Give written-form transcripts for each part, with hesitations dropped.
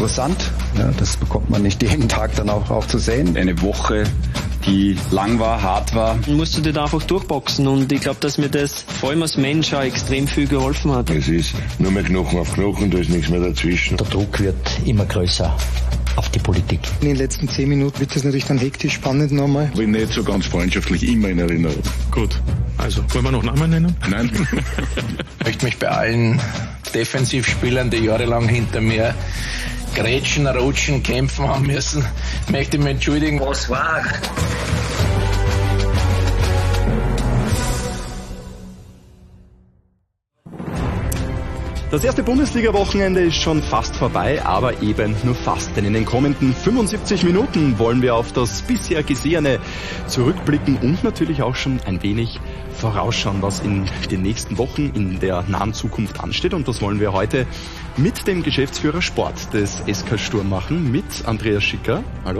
interessant. Ja, das bekommt man nicht jeden Tag dann auch zu sehen. Eine Woche, die lang war, hart war. Musst du dich da einfach durchboxen und ich glaube, dass mir das vor allem als Mensch auch extrem viel geholfen hat. Es ist nur mehr Knochen auf Knochen, da ist nichts mehr dazwischen. Der Druck wird immer größer auf die Politik. In den letzten 10 Minuten wird es natürlich dann hektisch spannend nochmal. Bin nicht so ganz freundschaftlich immer in Erinnerung. Gut, also wollen wir noch Namen nennen? Nein. Ich möchte mich bei allen Defensivspielern, die jahrelang hinter mir grätschen, rutschen, kämpfen haben müssen, möchte mich entschuldigen. Was war? Das erste Bundesliga-Wochenende ist schon fast vorbei, aber eben nur fast. Denn in den kommenden 75 Minuten wollen wir auf das bisher Gesehene zurückblicken und natürlich auch schon ein wenig vorausschauen, was in den nächsten Wochen in der nahen Zukunft ansteht. Und das wollen wir heute mit dem Geschäftsführer Sport des SK Sturm machen, mit Andreas Schicker. Hallo.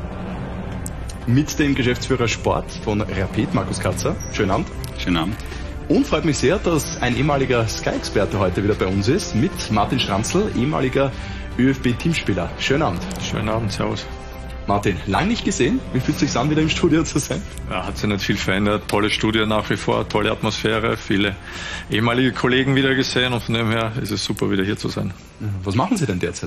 Mit dem Geschäftsführer Sport von Rapid, Markus Katzer. Schönen Abend. Schönen Abend. Und freut mich sehr, dass ein ehemaliger Sky-Experte heute wieder bei uns ist, mit Martin Schranzl, ehemaliger ÖFB-Teamspieler. Schönen Abend. Schönen Abend, servus. Martin, lang nicht gesehen. Wie fühlt es sich an, wieder im Studio zu sein? Ja, hat sich nicht viel verändert. Tolle Studio nach wie vor, tolle Atmosphäre, viele ehemalige Kollegen wieder gesehen und von dem her ist es super, wieder hier zu sein. Was machen Sie denn derzeit?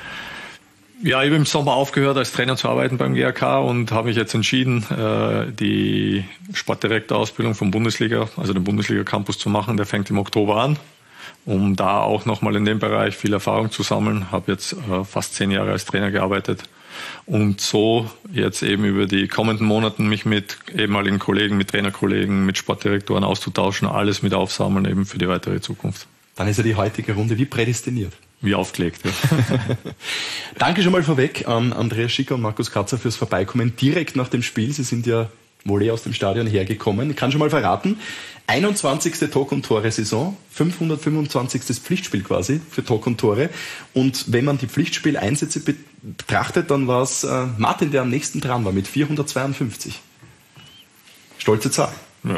Ja, ich habe im Sommer aufgehört, als Trainer zu arbeiten beim GRK und habe mich jetzt entschieden, die Sportdirektorausbildung vom Bundesliga, also den Bundesliga-Campus zu machen. Der fängt im Oktober an, um da auch nochmal in dem Bereich viel Erfahrung zu sammeln. Habe jetzt fast 10 Jahre als Trainer gearbeitet und so jetzt eben über die kommenden Monate mich mit ehemaligen Kollegen, mit Trainerkollegen, mit Sportdirektoren auszutauschen, alles mit aufsammeln eben für die weitere Zukunft. Dann ist ja die heutige Runde wie prädestiniert. Wie aufgelegt, ja. Danke schon mal vorweg an Andreas Schicker und Markus Katzer fürs Vorbeikommen direkt nach dem Spiel. Sie sind ja wohl aus dem Stadion hergekommen. Ich kann schon mal verraten, 21. Tor- und Tore-Saison, 525. Pflichtspiel quasi für Tor und Tore. Und wenn man die Pflichtspieleinsätze betrachtet, dann war es Martin, der am nächsten dran war mit 452. Stolze Zahl. Ja.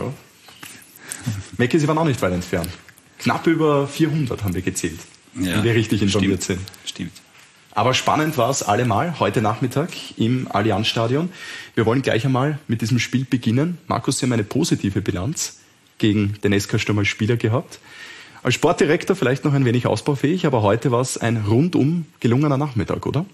Mecke, Sie waren auch nicht weit entfernt. Knapp über 400 haben wir gezählt. Ja, wenn wir richtig informiert sind. Stimmt. Aber spannend war es allemal heute Nachmittag im Allianzstadion. Wir wollen gleich einmal mit diesem Spiel beginnen. Markus, Sie haben eine positive Bilanz gegen den SK Sturm als Spieler gehabt. Als Sportdirektor vielleicht noch ein wenig ausbaufähig, aber heute war es ein rundum gelungener Nachmittag, oder?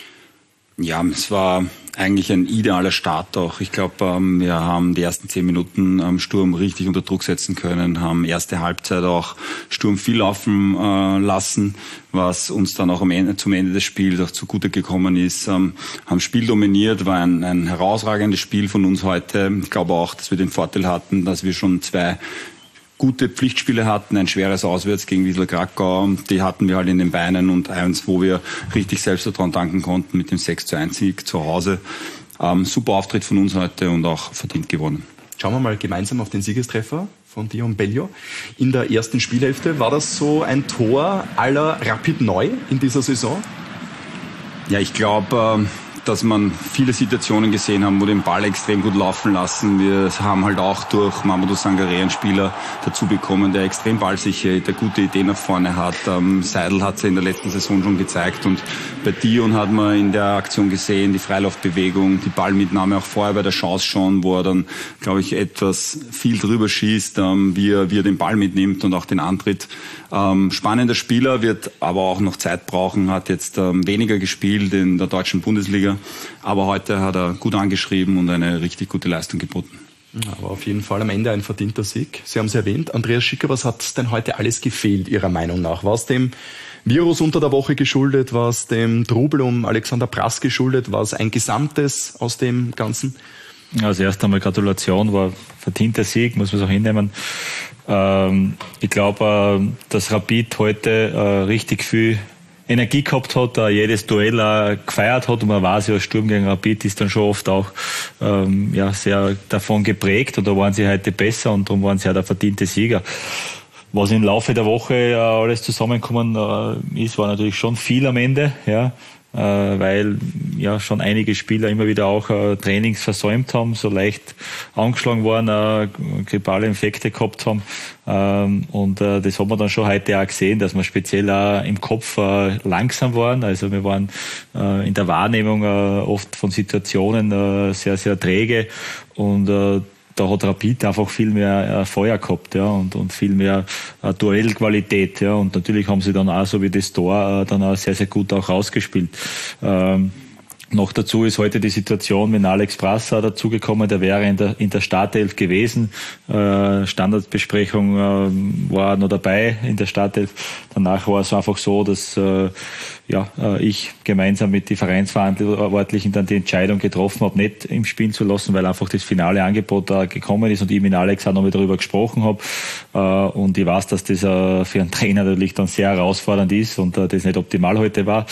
Ja, es war eigentlich ein idealer Start auch. Ich glaube, wir haben die ersten 10 Minuten Sturm richtig unter Druck setzen können, haben erste Halbzeit auch Sturm viel laufen lassen, was uns dann auch zum Ende des Spiels auch zugute gekommen ist. Haben Spiel dominiert, war ein herausragendes Spiel von uns heute. Ich glaube auch, dass wir den Vorteil hatten, dass wir schon 2 gute Pflichtspiele hatten, ein schweres Auswärts gegen Wisla Krakau, die hatten wir halt in den Beinen und eins, wo wir richtig Selbstvertrauen tanken konnten mit dem 6:1-Sieg zu Hause. Super Auftritt von uns heute und auch verdient gewonnen. Schauen wir mal gemeinsam auf den Siegestreffer von Dion Bellio. In der ersten Spielhälfte war das so ein Tor à la Rapid neu in dieser Saison? Ja, ich glaube, dass man viele Situationen gesehen haben, wo den Ball extrem gut laufen lassen. Wir haben halt auch durch Mamadou Sangaré einen Spieler dazu bekommen, der extrem ballsicher, der gute Ideen nach vorne hat. Seidel hat es ja in der letzten Saison schon gezeigt und bei Dion hat man in der Aktion gesehen, die Freilaufbewegung, die Ballmitnahme auch vorher bei der Chance schon, wo er dann, glaube ich, etwas viel drüber schießt, wie er den Ball mitnimmt und auch den Antritt. Spannender Spieler, wird aber auch noch Zeit brauchen, hat jetzt weniger gespielt in der deutschen Bundesliga. Aber heute hat er gut angeschrieben und eine richtig gute Leistung geboten. Aber auf jeden Fall am Ende ein verdienter Sieg. Sie haben es erwähnt. Andreas Schicker, was hat denn heute alles gefehlt, Ihrer Meinung nach? War es dem Virus unter der Woche geschuldet? War es dem Trubel um Alexander Prass geschuldet? War es ein Gesamtes aus dem Ganzen? Also erst einmal Gratulation, war ein verdienter Sieg, muss man es auch hinnehmen. Ich glaube, dass Rapid heute richtig viel Energie gehabt hat, jedes Duell gefeiert hat und man weiß ja, Sturm gegen Rapid ist dann schon oft auch sehr davon geprägt und da waren sie heute besser und darum waren sie auch der verdiente Sieger. Was im Laufe der Woche alles zusammengekommen ist, war natürlich schon viel am Ende. Ja. weil ja schon einige Spieler immer wieder auch Trainings versäumt haben, so leicht angeschlagen waren, grippale Infekte gehabt haben. Und das haben wir dann schon heute auch gesehen, dass wir speziell auch im Kopf langsam waren. Also wir waren in der Wahrnehmung oft von Situationen sehr, sehr träge und da hat Rapid einfach viel mehr Feuer gehabt, ja, und viel mehr Duellqualität, ja, und natürlich haben sie dann auch, so wie das Tor, dann auch sehr, sehr gut auch rausgespielt. Noch dazu ist heute die Situation mit Alex Brasser dazugekommen, der wäre in der Startelf gewesen. Standardbesprechung war noch dabei in der Startelf. Danach war es einfach so, dass ich gemeinsam mit den Vereinsverantwortlichen dann die Entscheidung getroffen habe, nicht im Spielen zu lassen, weil einfach das finale Angebot da gekommen ist und ich mit Alex auch noch mal darüber gesprochen habe. Und ich weiß, dass das für einen Trainer natürlich dann sehr herausfordernd ist und das nicht optimal heute war.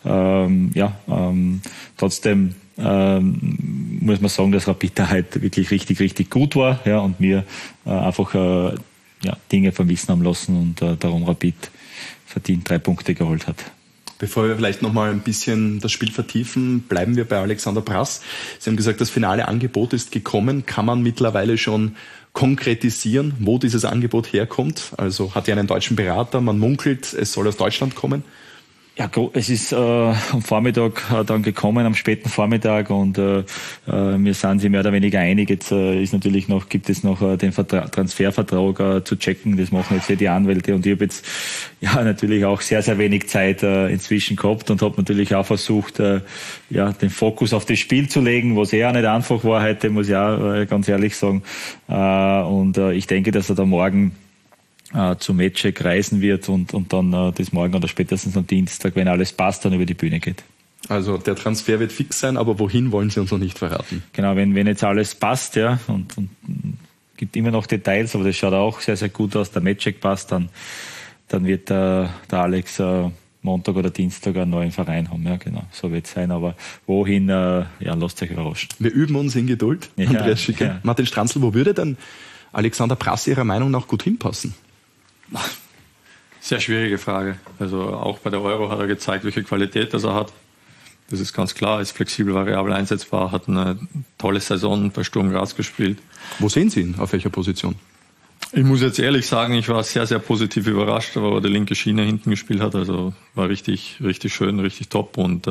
Trotzdem muss man sagen, dass Rapid da halt wirklich richtig, richtig gut war, ja, und mir einfach Dinge vermissen haben lassen und darum Rapid verdient 3 Punkte geholt hat. Bevor wir vielleicht noch mal ein bisschen das Spiel vertiefen, bleiben wir bei Alexander Brass. Sie haben gesagt, das finale Angebot ist gekommen. Kann man mittlerweile schon konkretisieren, wo dieses Angebot herkommt? Also hat er einen deutschen Berater, man munkelt, es soll aus Deutschland kommen? Ja, es ist am Vormittag dann gekommen, am späten Vormittag, und wir sind sich mehr oder weniger einig. Jetzt gibt es noch den Transfervertrag zu checken. Das machen jetzt die Anwälte, und ich habe jetzt natürlich auch sehr, sehr wenig Zeit inzwischen gehabt und habe natürlich auch versucht, den Fokus auf das Spiel zu legen, was auch nicht einfach war heute, muss ich auch ganz ehrlich sagen. Und ich denke, dass er da morgen zum Matchcheck reisen wird und dann das morgen oder spätestens am Dienstag, wenn alles passt, dann über die Bühne geht. Also der Transfer wird fix sein, aber wohin wollen Sie uns noch nicht verraten? Genau, wenn jetzt alles passt, ja, und gibt immer noch Details, aber das schaut auch sehr, sehr gut aus, der Matchcheck passt, dann wird der Alex Montag oder Dienstag einen neuen Verein haben, ja, genau, so wird es sein, aber wohin, lasst euch überraschen. Wir üben uns in Geduld, Andreas Schicker. Ja. Martin Stranzl, wo würde denn Alexander Brass Ihrer Meinung nach gut hinpassen? Sehr schwierige Frage. Also auch bei der Euro hat er gezeigt, welche Qualität das er hat. Das ist ganz klar, ist flexibel, variabel einsetzbar, hat eine tolle Saison bei Sturm Graz gespielt. Wo sehen Sie ihn? Auf welcher Position? Ich muss jetzt ehrlich sagen, ich war sehr, sehr positiv überrascht, weil er die linke Schiene hinten gespielt hat. Also war richtig, richtig schön, richtig top, und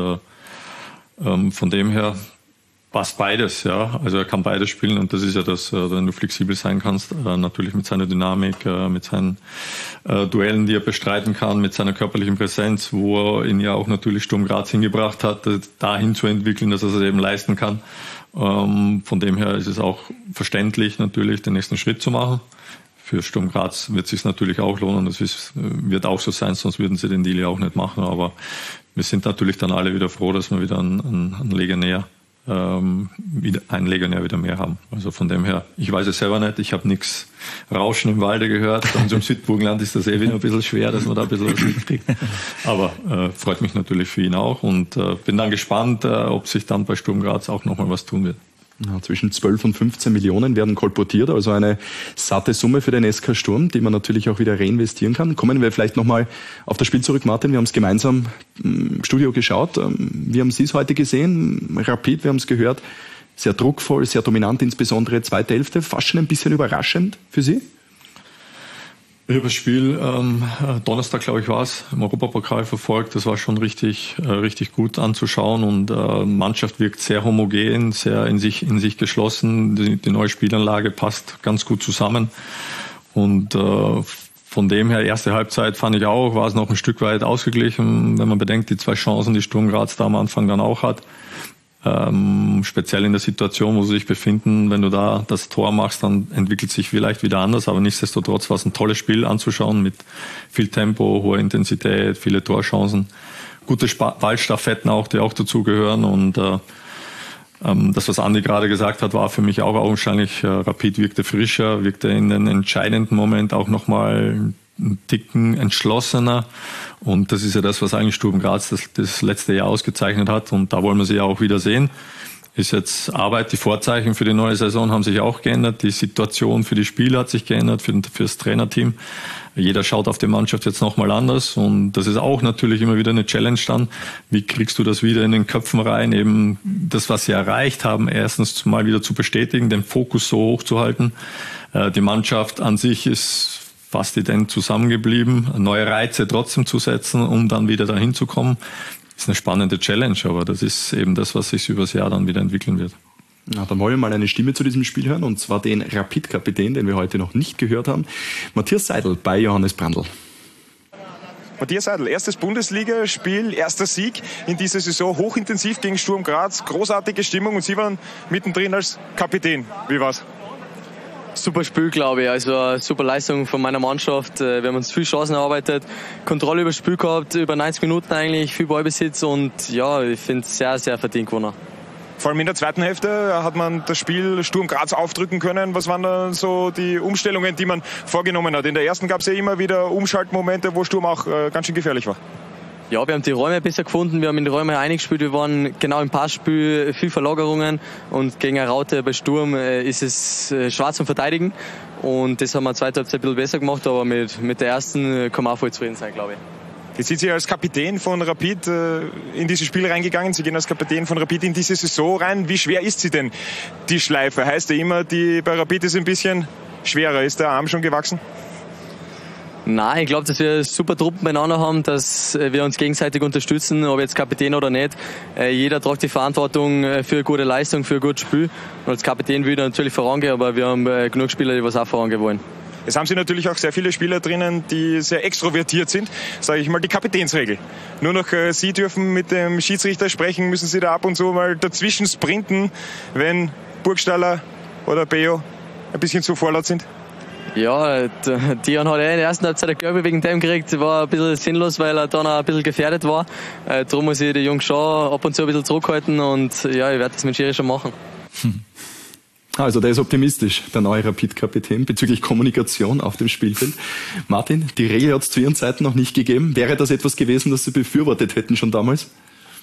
von dem her passt beides, ja. Also er kann beides spielen, und das ist ja das, wenn du flexibel sein kannst, natürlich mit seiner Dynamik, mit seinen Duellen, die er bestreiten kann, mit seiner körperlichen Präsenz, wo er ihn ja auch natürlich Sturm Graz hingebracht hat, dahin zu entwickeln, dass er es eben leisten kann. Von dem her ist es auch verständlich, natürlich den nächsten Schritt zu machen. Für Sturm Graz wird es sich natürlich auch lohnen, das wird auch so sein, sonst würden sie den Deal ja auch nicht machen, aber wir sind natürlich dann alle wieder froh, dass wir wieder einen Legionär wieder mehr haben. Also von dem her, ich weiß es selber nicht, ich habe nichts Rauschen im Walde gehört. Bei uns im Südburgenland ist das wieder ein bisschen schwer, dass man da ein bisschen was mitkriegt. Aber freut mich natürlich für ihn auch, und bin dann gespannt, ob sich dann bei Sturm Graz auch nochmal was tun wird. Ja, zwischen 12 und 15 Millionen werden kolportiert, also eine satte Summe für den SK Sturm, die man natürlich auch wieder reinvestieren kann. Kommen wir vielleicht nochmal auf das Spiel zurück, Martin. Wir haben es gemeinsam im Studio geschaut. Wie haben Sie es heute gesehen? Rapid, wir haben es gehört, sehr druckvoll, sehr dominant, insbesondere zweite Hälfte. Fast schon ein bisschen überraschend für Sie? Ich habe das Spiel Donnerstag, glaube ich, war es, im Europapokal verfolgt. Das war schon richtig gut anzuschauen, und Mannschaft wirkt sehr homogen, sehr in sich geschlossen. Die neue Spielanlage passt ganz gut zusammen, und von dem her, erste Halbzeit fand ich auch, war es noch ein Stück weit ausgeglichen, wenn man bedenkt, die 2 Chancen, die Sturm Graz da am Anfang dann auch hat. Speziell in der Situation, wo sie sich befinden, wenn du da das Tor machst, dann entwickelt sich vielleicht wieder anders, aber nichtsdestotrotz war es ein tolles Spiel anzuschauen, mit viel Tempo, hoher Intensität, viele Torchancen, gute Ballstaffetten auch, die auch dazugehören, und das, was Andi gerade gesagt hat, war für mich auch augenscheinlich, Rapid wirkte frischer, wirkte in den entscheidenden Moment auch nochmal einen Ticken entschlossener, und das ist ja das, was eigentlich Sturm Graz das letzte Jahr ausgezeichnet hat, und da wollen wir sie ja auch wieder sehen. ist jetzt Arbeit. Die Vorzeichen für die neue Saison haben sich auch geändert. Die Situation für die Spieler hat sich geändert, für das Trainerteam. Jeder schaut auf die Mannschaft jetzt nochmal anders und das ist auch natürlich immer wieder eine Challenge dann. Wie kriegst du das wieder in den Köpfen rein, eben das, was sie erreicht haben, erstens mal wieder zu bestätigen, den Fokus so hoch zu halten. Die Mannschaft an sich ist fast ident zusammengeblieben, neue Reize trotzdem zu setzen, um dann wieder dahin zu kommen. Das ist eine spannende Challenge, aber das ist eben das, was sich übers Jahr dann wieder entwickeln wird. Na, dann wollen wir mal eine Stimme zu diesem Spiel hören, und zwar den Rapid-Kapitän, den wir heute noch nicht gehört haben. Matthias Seidel bei Johannes Brandl. Matthias Seidel, erstes Bundesligaspiel, erster Sieg in dieser Saison, hochintensiv gegen Sturm Graz, großartige Stimmung und Sie waren mittendrin als Kapitän. Wie war's? Super Spiel, glaube ich. Also super Leistung von meiner Mannschaft. Wir haben uns viel Chancen erarbeitet, Kontrolle über das Spiel gehabt, über 90 Minuten eigentlich, viel Ballbesitz und ja, ich finde es sehr, sehr verdient gewonnen. Vor allem in der zweiten Hälfte hat man das Spiel Sturm Graz aufdrücken können. Was waren da so die Umstellungen, die man vorgenommen hat? In der ersten gab es ja immer wieder Umschaltmomente, wo Sturm auch ganz schön gefährlich war. Ja, wir haben die Räume besser gefunden, wir haben in die Räume eingespielt, wir waren genau im Passspiel, viel Verlagerungen und gegen eine Raute bei Sturm ist es schwer zum Verteidigen und das haben wir in der zweiten Halbzeit ein bisschen besser gemacht, aber mit der ersten kann man auch voll zufrieden sein, glaube ich. Jetzt sind Sie als Kapitän von Rapid in dieses Spiel reingegangen, Sie gehen als Kapitän von Rapid in diese Saison rein. Wie schwer ist sie denn, die Schleife? Heißt ja immer, die bei Rapid ist ein bisschen schwerer. Ist der Arm schon gewachsen? Nein, ich glaube, dass wir super Truppen beieinander haben, dass wir uns gegenseitig unterstützen, ob jetzt Kapitän oder nicht. Jeder trägt die Verantwortung für eine gute Leistung, für ein gutes Spiel. Und als Kapitän will er natürlich vorangehen, aber wir haben genug Spieler, die was auch vorangehen wollen. Jetzt haben Sie natürlich auch sehr viele Spieler drinnen, die sehr extrovertiert sind. Sage ich mal, die Kapitänsregel. Nur noch Sie dürfen mit dem Schiedsrichter sprechen, müssen Sie da ab und zu mal dazwischen sprinten, wenn Burgstaller oder Beo ein bisschen zu vorlaut sind? Ja, Dion hat in der ersten Halbzeit eine Gelbe wegen dem gekriegt. War ein bisschen sinnlos, weil er dann auch ein bisschen gefährdet war. Darum muss ich die Jungs schon ab und zu ein bisschen zurückhalten und ja, ich werde das mit Schiri schon machen. Also der ist optimistisch, der neue Rapid-Kapitän, bezüglich Kommunikation auf dem Spielfeld. Martin, die Regel hat es zu Ihren Zeiten noch nicht gegeben. Wäre das etwas gewesen, das Sie befürwortet hätten schon damals?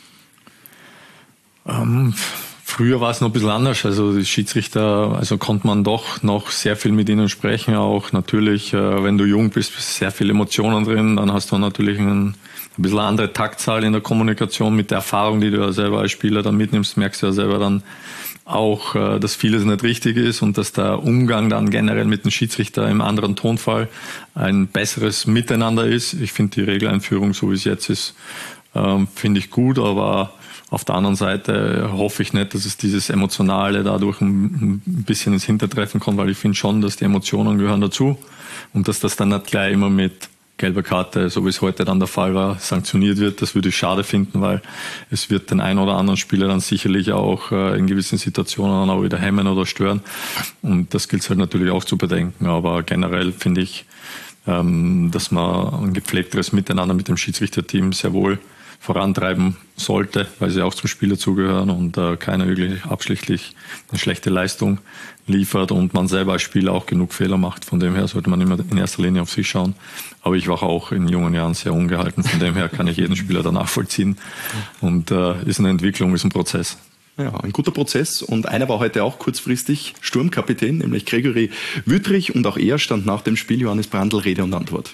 Früher war es noch ein bisschen anders. Also die Schiedsrichter, also konnte man doch noch sehr viel mit ihnen sprechen. Auch natürlich, wenn du jung bist, sehr viele Emotionen drin. Dann hast du natürlich ein bisschen andere Taktzahl in der Kommunikation mit der Erfahrung, die du ja selber als Spieler dann mitnimmst. Merkst du ja selber dann auch, dass vieles nicht richtig ist und dass der Umgang dann generell mit dem Schiedsrichter im anderen Tonfall ein besseres Miteinander ist. Ich finde die Regeleinführung, so wie es jetzt ist, finde ich gut, aber auf der anderen Seite hoffe ich nicht, dass es dieses Emotionale dadurch ein bisschen ins Hintertreffen kommt, weil ich finde schon, dass die Emotionen gehören dazu und dass das dann nicht gleich immer mit gelber Karte, so wie es heute dann der Fall war, sanktioniert wird. Das würde ich schade finden, weil es wird den einen oder anderen Spieler dann sicherlich auch in gewissen Situationen dann auch wieder hemmen oder stören. Und das gilt es halt natürlich auch zu bedenken. Aber generell finde ich, dass man ein gepflegteres Miteinander mit dem Schiedsrichterteam sehr wohl vorantreiben sollte, weil sie auch zum Spiel dazugehören und keiner wirklich absichtlich eine schlechte Leistung liefert und man selber als Spieler auch genug Fehler macht. Von dem her sollte man immer in erster Linie auf sich schauen. Aber ich war auch in jungen Jahren sehr ungehalten. Von dem her kann ich jeden Spieler danach vollziehen. Und ist eine Entwicklung, ist ein Prozess. Ja, ein guter Prozess. Und einer war heute auch kurzfristig Sturmkapitän, nämlich Gregory Wüttrich. Und auch er stand nach dem Spiel Johannes Brandl Rede und Antwort.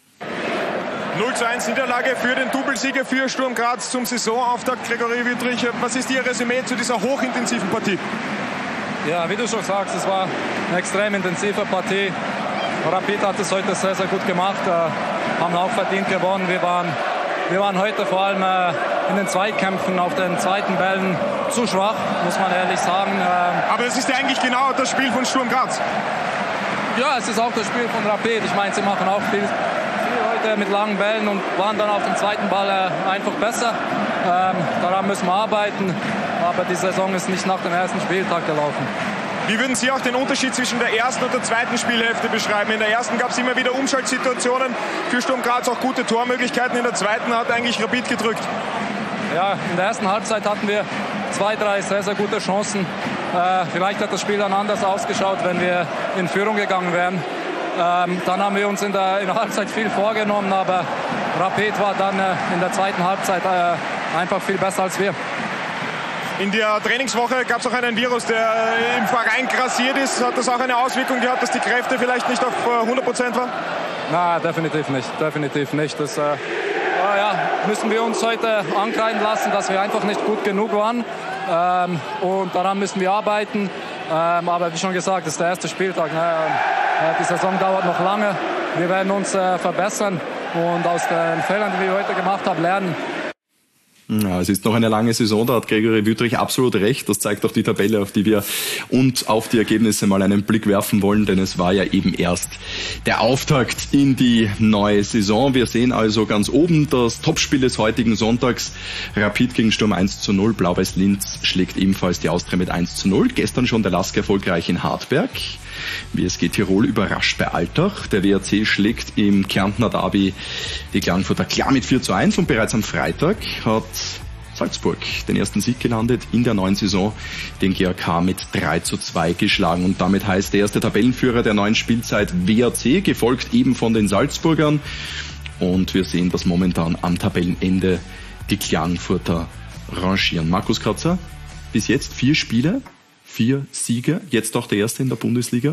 0:1 Niederlage für den Doublesieger für Sturm Graz zum Saisonauftakt. Gregory Wüttrich, was ist Ihr Resümee zu dieser hochintensiven Partie? Ja, wie du schon sagst, es war eine extrem intensive Partie. Rapid hat es heute sehr, sehr gut gemacht, haben auch verdient gewonnen. Wir waren heute vor allem in den Zweikämpfen auf den zweiten Bällen zu schwach, muss man ehrlich sagen. Aber es ist ja eigentlich genau das Spiel von Sturm Graz. Ja, es ist auch das Spiel von Rapid. Ich meine, sie machen auch viel heute mit langen Bällen und waren dann auf dem zweiten Ball einfach besser. Daran müssen wir arbeiten, aber die Saison ist nicht nach dem ersten Spieltag gelaufen. Wie würden Sie auch den Unterschied zwischen der ersten und der zweiten Spielhälfte beschreiben? In der ersten gab es immer wieder Umschaltsituationen für Sturm Graz, auch gute Tormöglichkeiten. In der zweiten hat eigentlich Rapid gedrückt. Ja, in der ersten Halbzeit hatten wir 2, 3 sehr, sehr gute Chancen. Vielleicht hat das Spiel dann anders ausgeschaut, wenn wir in Führung gegangen wären. Dann haben wir uns in der Halbzeit viel vorgenommen, aber Rapid war dann in der zweiten Halbzeit einfach viel besser als wir. In der Trainingswoche gab es auch einen Virus, der im Verein grassiert ist. Hat das auch eine Auswirkung gehabt, dass die Kräfte vielleicht nicht auf 100% waren? Nein, definitiv nicht. Das müssen wir uns heute ankreiden lassen, dass wir einfach nicht gut genug waren. Und daran müssen wir arbeiten. Aber wie schon gesagt, das ist der erste Spieltag. Die Saison dauert noch lange. Wir werden uns verbessern und aus den Fehlern, die wir heute gemacht haben, lernen. Ja, es ist noch eine lange Saison, da hat Gregory Wüthrich absolut recht. Das zeigt auch die Tabelle, auf die wir und auf die Ergebnisse mal einen Blick werfen wollen, denn es war ja eben erst der Auftakt in die neue Saison. Wir sehen also ganz oben das Topspiel des heutigen Sonntags. Rapid gegen Sturm 1:0, Blau-Weiß Linz schlägt ebenfalls die Austria mit 1:0. Gestern schon der LASK erfolgreich in Hartberg. WSG Tirol überrascht bei Altach. Der WRC schlägt im Kärntner Derby die Klagenfurter klar mit 4:1 und bereits am Freitag hat Salzburg den ersten Sieg gelandet in der neuen Saison, den GAK mit 3:2 geschlagen und damit heißt der erste Tabellenführer der neuen Spielzeit WRC, gefolgt eben von den Salzburgern und wir sehen, dass momentan am Tabellenende die Klagenfurter rangieren. Markus Kratzer, bis jetzt 4 Spiele, 4 Siege, jetzt auch der erste in der Bundesliga.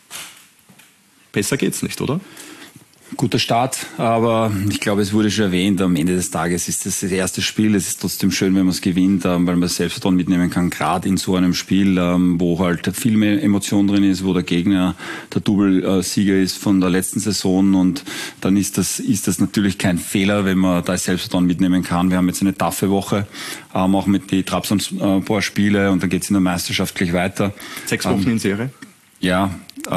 Besser geht's nicht, oder? Guter Start, aber ich glaube, es wurde schon erwähnt, am Ende des Tages ist das erste Spiel. Es ist trotzdem schön, wenn man es gewinnt, weil man selbst dran mitnehmen kann, gerade in so einem Spiel, wo halt viel mehr Emotion drin ist, wo der Gegner der Double-Sieger ist von der letzten Saison und dann ist das natürlich kein Fehler, wenn man da selbst dran mitnehmen kann. Wir haben jetzt eine taffe Woche, auch mit die Trabzonspor-Spiele und dann geht's in der Meisterschaft gleich weiter. 6 Wochen in Serie? Ja,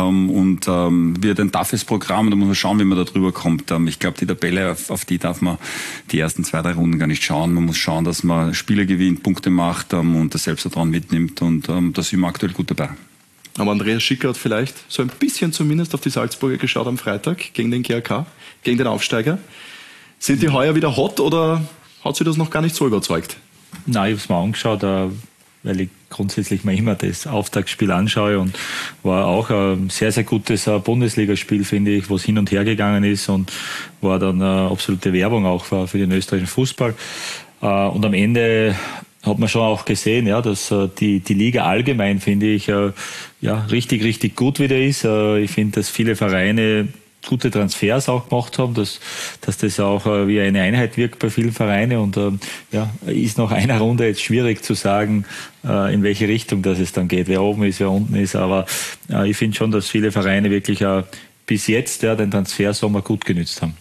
wird ein toughes Programm, da muss man schauen, wie man da drüber kommt. Ich glaube, die Tabelle, auf die darf man die ersten 2-3 Runden gar nicht schauen. Man muss schauen, dass man Spiele gewinnt, Punkte macht und das selbst daran mitnimmt und da sind wir aktuell gut dabei. Aber Andreas Schicker hat vielleicht so ein bisschen zumindest auf die Salzburger geschaut am Freitag gegen den GAK, gegen den Aufsteiger. Sind die heuer wieder hot oder hat sie das noch gar nicht so überzeugt? Nein, ich habe es mir angeschaut, weil ich grundsätzlich mir immer das Auftaktspiel anschaue und war auch ein sehr, sehr gutes Bundesligaspiel, finde ich, wo es hin und her gegangen ist und war dann absolute Werbung auch für den österreichischen Fußball. Und am Ende hat man schon auch gesehen, ja, dass die Liga allgemein, finde ich, richtig, richtig gut wieder ist. Ich finde, dass viele Vereine gute Transfers auch gemacht haben, dass das auch wie eine Einheit wirkt bei vielen Vereinen und ist nach einer Runde jetzt schwierig zu sagen, in welche Richtung das es dann geht, wer oben ist, wer unten ist, aber ich finde schon, dass viele Vereine wirklich bis jetzt den Transfersommer gut genützt haben.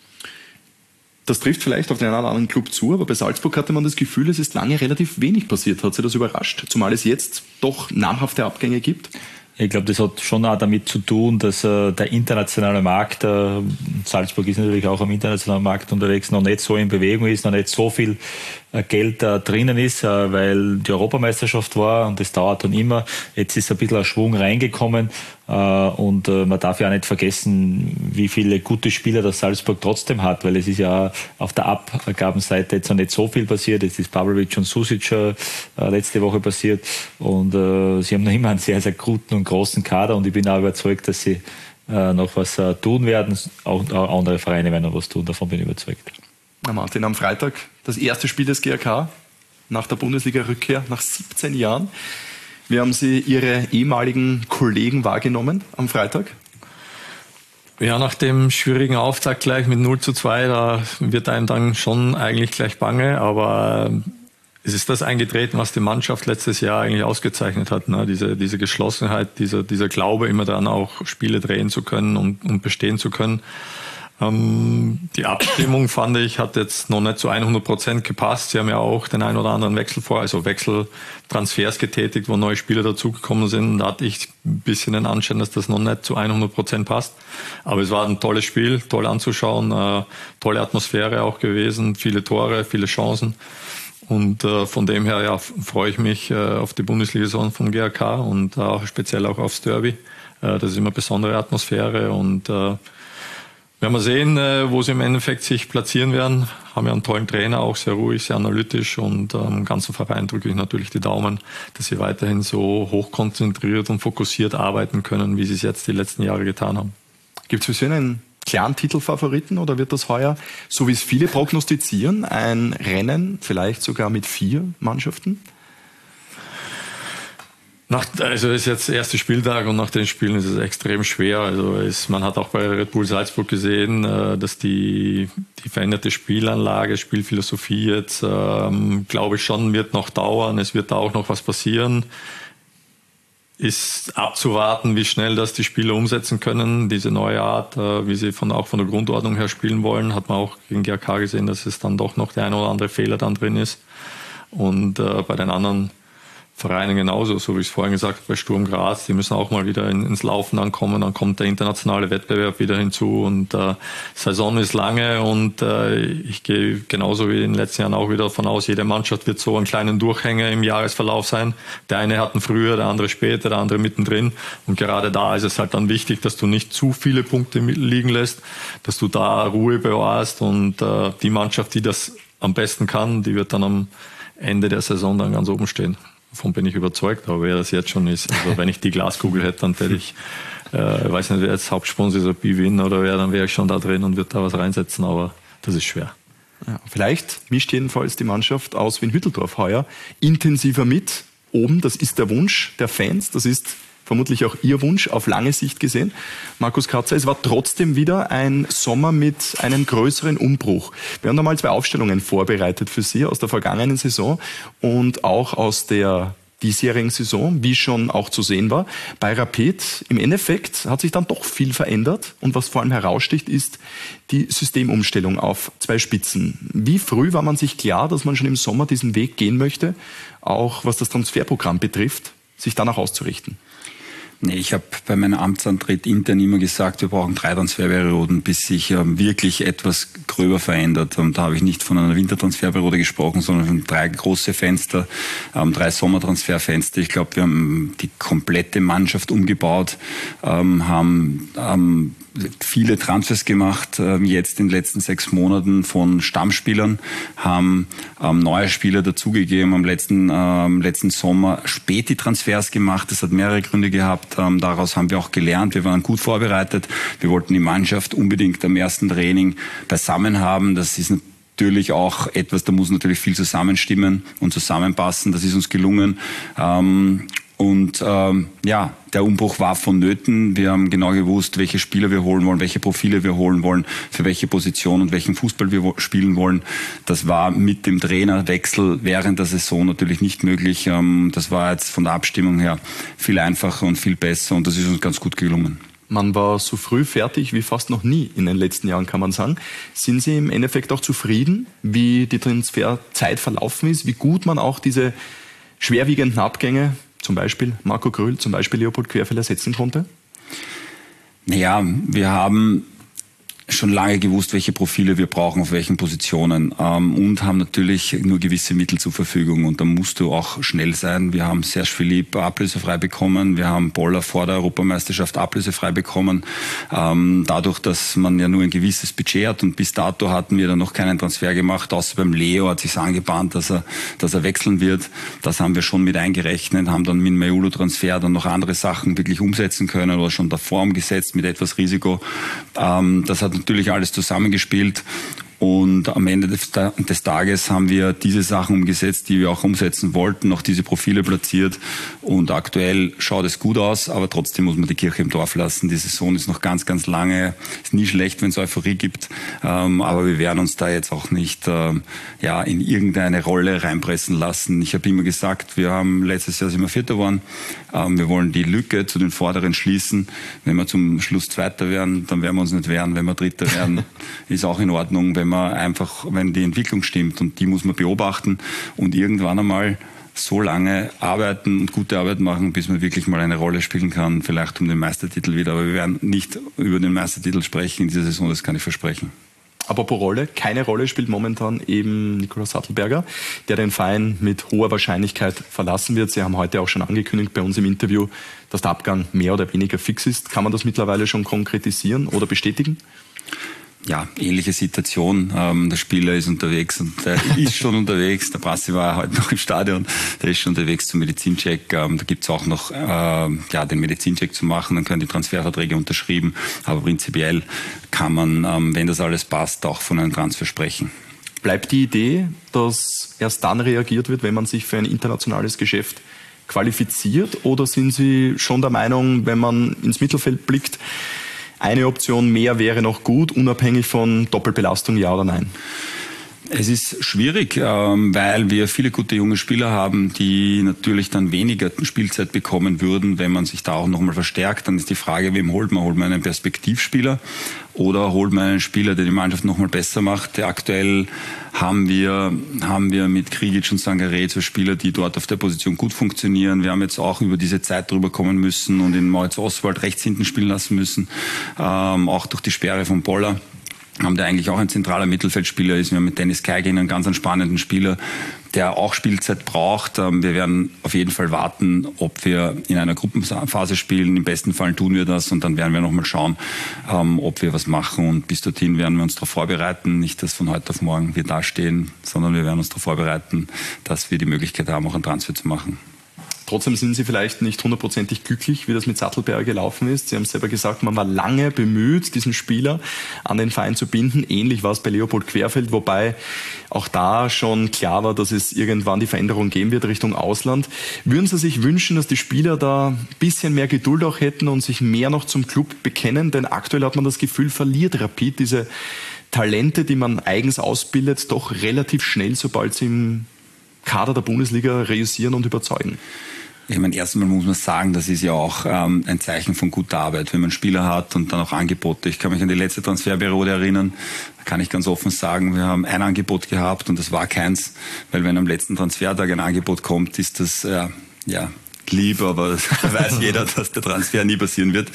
Das trifft vielleicht auf den einen oder anderen Club zu, aber bei Salzburg hatte man das Gefühl, es ist lange relativ wenig passiert. Hat Sie das überrascht? Zumal es jetzt doch namhafte Abgänge gibt? Ich glaube, das hat schon auch damit zu tun, dass der internationale Markt, Salzburg ist natürlich auch am internationalen Markt unterwegs, noch nicht so in Bewegung ist, noch nicht so viel Geld drinnen ist, weil die Europameisterschaft war und das dauert dann immer. Jetzt ist ein bisschen ein Schwung reingekommen und man darf ja auch nicht vergessen, wie viele gute Spieler das Salzburg trotzdem hat, weil es ist ja auf der Abgabenseite jetzt noch nicht so viel passiert. Es ist Pavlovic und Susic letzte Woche passiert und sie haben noch immer einen sehr, sehr guten und großen Kader und ich bin auch überzeugt, dass sie noch was tun werden. Auch andere Vereine werden noch was tun, davon bin ich überzeugt. Na Martin, am Freitag das erste Spiel des GAK nach der Bundesliga-Rückkehr nach 17 Jahren. Wie haben Sie Ihre ehemaligen Kollegen wahrgenommen am Freitag? Ja, nach dem schwierigen Auftakt gleich mit 0:2, da wird einem dann schon eigentlich gleich bange, aber es ist das eingetreten, was die Mannschaft letztes Jahr eigentlich ausgezeichnet hat, ne? Diese Geschlossenheit, dieser Glaube, immer dann auch Spiele drehen zu können und bestehen zu können. Die Abstimmung, fand ich, hat jetzt noch nicht zu 100% gepasst. Sie haben ja auch den einen oder anderen Wechseltransfers getätigt, wo neue Spieler dazugekommen sind. Da hatte ich ein bisschen den Anschein, dass das noch nicht zu 100% passt. Aber es war ein tolles Spiel, toll anzuschauen, tolle Atmosphäre auch gewesen, viele Tore, viele Chancen. Und von dem her freue ich mich auf die Bundesliga-Saison vom GAK und speziell auch aufs Derby. Das ist immer eine besondere Atmosphäre und werden wir sehen, wo sie im Endeffekt sich platzieren werden. Haben ja einen tollen Trainer, auch sehr ruhig, sehr analytisch und im ganzen Verein drücke ich natürlich die Daumen, dass sie weiterhin so hochkonzentriert und fokussiert arbeiten können, wie sie es jetzt die letzten Jahre getan haben. Gibt es für Sie einen klaren Titelfavoriten oder wird das heuer, so wie es viele prognostizieren, ein Rennen vielleicht sogar mit 4 Mannschaften? Also es ist jetzt der erste Spieltag und nach den Spielen ist es extrem schwer. Also man hat auch bei Red Bull Salzburg gesehen, dass die veränderte Spielanlage, Spielphilosophie jetzt, glaube ich schon, wird noch dauern. Es wird da auch noch was passieren. Ist abzuwarten, wie schnell das die Spieler umsetzen können, diese neue Art, wie sie auch von der Grundordnung her spielen wollen. Hat man auch gegen GAK gesehen, dass es dann doch noch der ein oder andere Fehler dann drin ist. Und bei den anderen Vereinen genauso, so wie ich es vorhin gesagt habe, bei Sturm Graz, die müssen auch mal wieder ins Laufen ankommen, dann kommt der internationale Wettbewerb wieder hinzu und Saison ist lange und ich gehe genauso wie in den letzten Jahren auch wieder davon aus, jede Mannschaft wird so einen kleinen Durchhänger im Jahresverlauf sein. Der eine hat ihn früher, der andere später, der andere mittendrin und gerade da ist es halt dann wichtig, dass du nicht zu viele Punkte liegen lässt, dass du da Ruhe bewahrst und die Mannschaft, die das am besten kann, die wird dann am Ende der Saison dann ganz oben stehen. Davon bin ich überzeugt, aber wer das jetzt schon ist, also wenn ich die Glaskugel hätte, dann hätte ich, weiß nicht, wer jetzt Hauptsponsor ist, BWin oder wer, dann wäre ich schon da drin und würde da was reinsetzen, aber das ist schwer. Ja, vielleicht mischt jedenfalls die Mannschaft aus Wien-Hütteldorf heuer intensiver mit oben. Das ist der Wunsch der Fans, das ist vermutlich auch Ihr Wunsch auf lange Sicht gesehen. Markus Kratzer, es war trotzdem wieder ein Sommer mit einem größeren Umbruch. Wir haben da mal 2 Aufstellungen vorbereitet für Sie aus der vergangenen Saison und auch aus der diesjährigen Saison, wie schon auch zu sehen war. Bei Rapid im Endeffekt hat sich dann doch viel verändert und was vor allem heraussticht, ist die Systemumstellung auf 2 Spitzen. Wie früh war man sich klar, dass man schon im Sommer diesen Weg gehen möchte, auch was das Transferprogramm betrifft, sich danach auszurichten? Nee, ich habe bei meinem Amtsantritt intern immer gesagt, wir brauchen 3 Transferperioden, bis sich wirklich etwas gröber verändert. Und da habe ich nicht von einer Wintertransferperiode gesprochen, sondern von 3 große Fenster, 3 Sommertransferfenster. Ich glaube, wir haben die komplette Mannschaft umgebaut, haben viele Transfers gemacht, jetzt in den letzten 6 Monaten von Stammspielern, haben neue Spieler dazugegeben, am letzten Sommer spät die Transfers gemacht. Das hat mehrere Gründe gehabt. Daraus haben wir auch gelernt. Wir waren gut vorbereitet. Wir wollten die Mannschaft unbedingt am ersten Training beisammen haben. Das ist natürlich auch etwas, da muss natürlich viel zusammenstimmen und zusammenpassen. Das ist uns gelungen. Der Umbruch war vonnöten. Wir haben genau gewusst, welche Spieler wir holen wollen, welche Profile wir holen wollen, für welche Position und welchen Fußball wir spielen wollen. Das war mit dem Trainerwechsel während der Saison natürlich nicht möglich. Das war jetzt von der Abstimmung her viel einfacher und viel besser und das ist uns ganz gut gelungen. Man war so früh fertig wie fast noch nie in den letzten Jahren, kann man sagen. Sind Sie im Endeffekt auch zufrieden, wie die Transferzeit verlaufen ist, wie gut man auch diese schwerwiegenden Abgänge, zum Beispiel Marco Grüll, zum Beispiel Leopold Querfeld ersetzen konnte? Naja, wir haben schon lange gewusst, welche Profile wir brauchen, auf welchen Positionen und haben natürlich nur gewisse Mittel zur Verfügung und da musst du auch schnell sein. Wir haben Serge Philippe ablösefrei bekommen, wir haben Boller vor der Europameisterschaft ablösefrei bekommen. Dadurch, dass man ja nur ein gewisses Budget hat und bis dato hatten wir dann noch keinen Transfer gemacht, außer beim Leo hat sich angebahnt, dass er wechseln wird. Das haben wir schon mit eingerechnet, haben dann mit dem Meulo-Transfer dann noch andere Sachen wirklich umsetzen können oder schon davor umgesetzt mit etwas Risiko. Das hat natürlich alles zusammengespielt und am Ende des Tages haben wir diese Sachen umgesetzt, die wir auch umsetzen wollten, noch diese Profile platziert und aktuell schaut es gut aus, aber trotzdem muss man die Kirche im Dorf lassen. Die Saison ist noch ganz, ganz lange, ist nie schlecht, wenn es Euphorie gibt, aber wir werden uns da jetzt auch nicht in irgendeine Rolle reinpressen lassen. Ich habe immer gesagt, wir haben letztes Jahr sind wir Vierter geworden, wir wollen die Lücke zu den Vorderen schließen. Wenn wir zum Schluss Zweiter werden, dann werden wir uns nicht wehren. Wenn wir Dritter werden, ist auch in Ordnung, wenn die Entwicklung stimmt und die muss man beobachten und irgendwann einmal so lange arbeiten und gute Arbeit machen, bis man wirklich mal eine Rolle spielen kann, vielleicht um den Meistertitel wieder. Aber wir werden nicht über den Meistertitel sprechen in dieser Saison, das kann ich versprechen. Apropos Rolle, keine Rolle spielt momentan eben Nikolaus Sattelberger, der den Verein mit hoher Wahrscheinlichkeit verlassen wird. Sie haben heute auch schon angekündigt bei uns im Interview, dass der Abgang mehr oder weniger fix ist. Kann man das mittlerweile schon konkretisieren oder bestätigen? Ja, ähnliche Situation. Der Spieler ist unterwegs und der ist schon unterwegs. Der Brassi war heute noch im Stadion. Der ist schon unterwegs zum Medizincheck. Da gibt's auch noch den Medizincheck zu machen. Dann können die Transferverträge unterschrieben. Aber prinzipiell kann man, wenn das alles passt, auch von einem Transfer sprechen. Bleibt die Idee, dass erst dann reagiert wird, wenn man sich für ein internationales Geschäft qualifiziert, oder sind Sie schon der Meinung, wenn man ins Mittelfeld blickt, eine Option mehr wäre noch gut, unabhängig von Doppelbelastung, ja oder nein? Es ist schwierig, weil wir viele gute junge Spieler haben, die natürlich dann weniger Spielzeit bekommen würden, wenn man sich da auch nochmal verstärkt. Dann ist die Frage, wem holt man? Holt man einen Perspektivspieler oder holt man einen Spieler, der die Mannschaft nochmal besser macht? Aktuell haben wir mit Krigic und Sangaré zwei Spieler, die dort auf der Position gut funktionieren. Wir haben jetzt auch über diese Zeit drüber kommen müssen und den Moritz Oswald rechts hinten spielen lassen müssen, auch durch die Sperre von Poller. Der eigentlich auch ein zentraler Mittelfeldspieler ist. Wir haben mit Dennis Keigin einen ganz spannenden Spieler, der auch Spielzeit braucht. Wir werden auf jeden Fall warten, ob wir in einer Gruppenphase spielen. Im besten Fall tun wir das und dann werden wir nochmal schauen, ob wir was machen. Und bis dorthin werden wir uns darauf vorbereiten. Nicht, dass von heute auf morgen wir dastehen, sondern wir werden uns darauf vorbereiten, dass wir die Möglichkeit haben, auch einen Transfer zu machen. Trotzdem sind Sie vielleicht nicht hundertprozentig glücklich, wie das mit Sattelberger gelaufen ist. Sie haben selber gesagt, man war lange bemüht, diesen Spieler an den Verein zu binden. Ähnlich war es bei Leopold Querfeld, wobei auch da schon klar war, dass es irgendwann die Veränderung geben wird Richtung Ausland. Würden Sie sich wünschen, dass die Spieler da ein bisschen mehr Geduld auch hätten und sich mehr noch zum Club bekennen? Denn aktuell hat man das Gefühl, verliert Rapid diese Talente, die man eigens ausbildet, doch relativ schnell, sobald sie im Kader der Bundesliga reüssieren und überzeugen. Ich meine, erstmal muss man sagen, das ist ja auch ein Zeichen von guter Arbeit, wenn man Spieler hat und dann auch Angebote. Ich kann mich an die letzte Transferperiode erinnern, da kann ich ganz offen sagen, wir haben ein Angebot gehabt und das war keins, weil wenn am letzten Transfertag ein Angebot kommt, ist das lieb, aber weiß jeder, dass der Transfer nie passieren wird.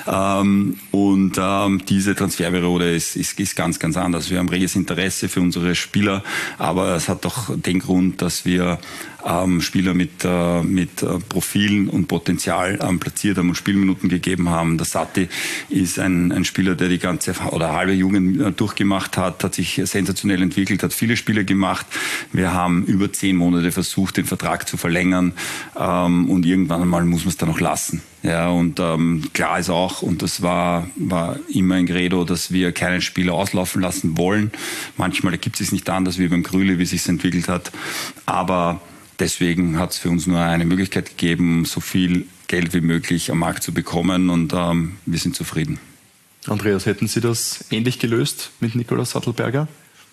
Diese Transferperiode ist ganz, ganz anders. Wir haben reges Interesse für unsere Spieler, aber es hat doch den Grund, dass wir Spieler mit Profilen und Potenzial platziert haben und Spielminuten gegeben haben. Der Satti ist ein Spieler, der die ganze oder halbe Jugend durchgemacht hat sich sensationell entwickelt, hat viele Spiele gemacht. Wir haben über 10 Monate versucht, den Vertrag zu verlängern und irgendwann einmal muss man es dann noch lassen. Ja, und klar ist auch, und das war immer ein Credo, dass wir keinen Spieler auslaufen lassen wollen. Manchmal ergibt es sich nicht anders, wie beim Krüli, wie es sich entwickelt hat. Aber deswegen hat es für uns nur eine Möglichkeit gegeben, so viel Geld wie möglich am Markt zu bekommen und wir sind zufrieden. Andreas, hätten Sie das ähnlich gelöst mit Nikolaus Sattelberger?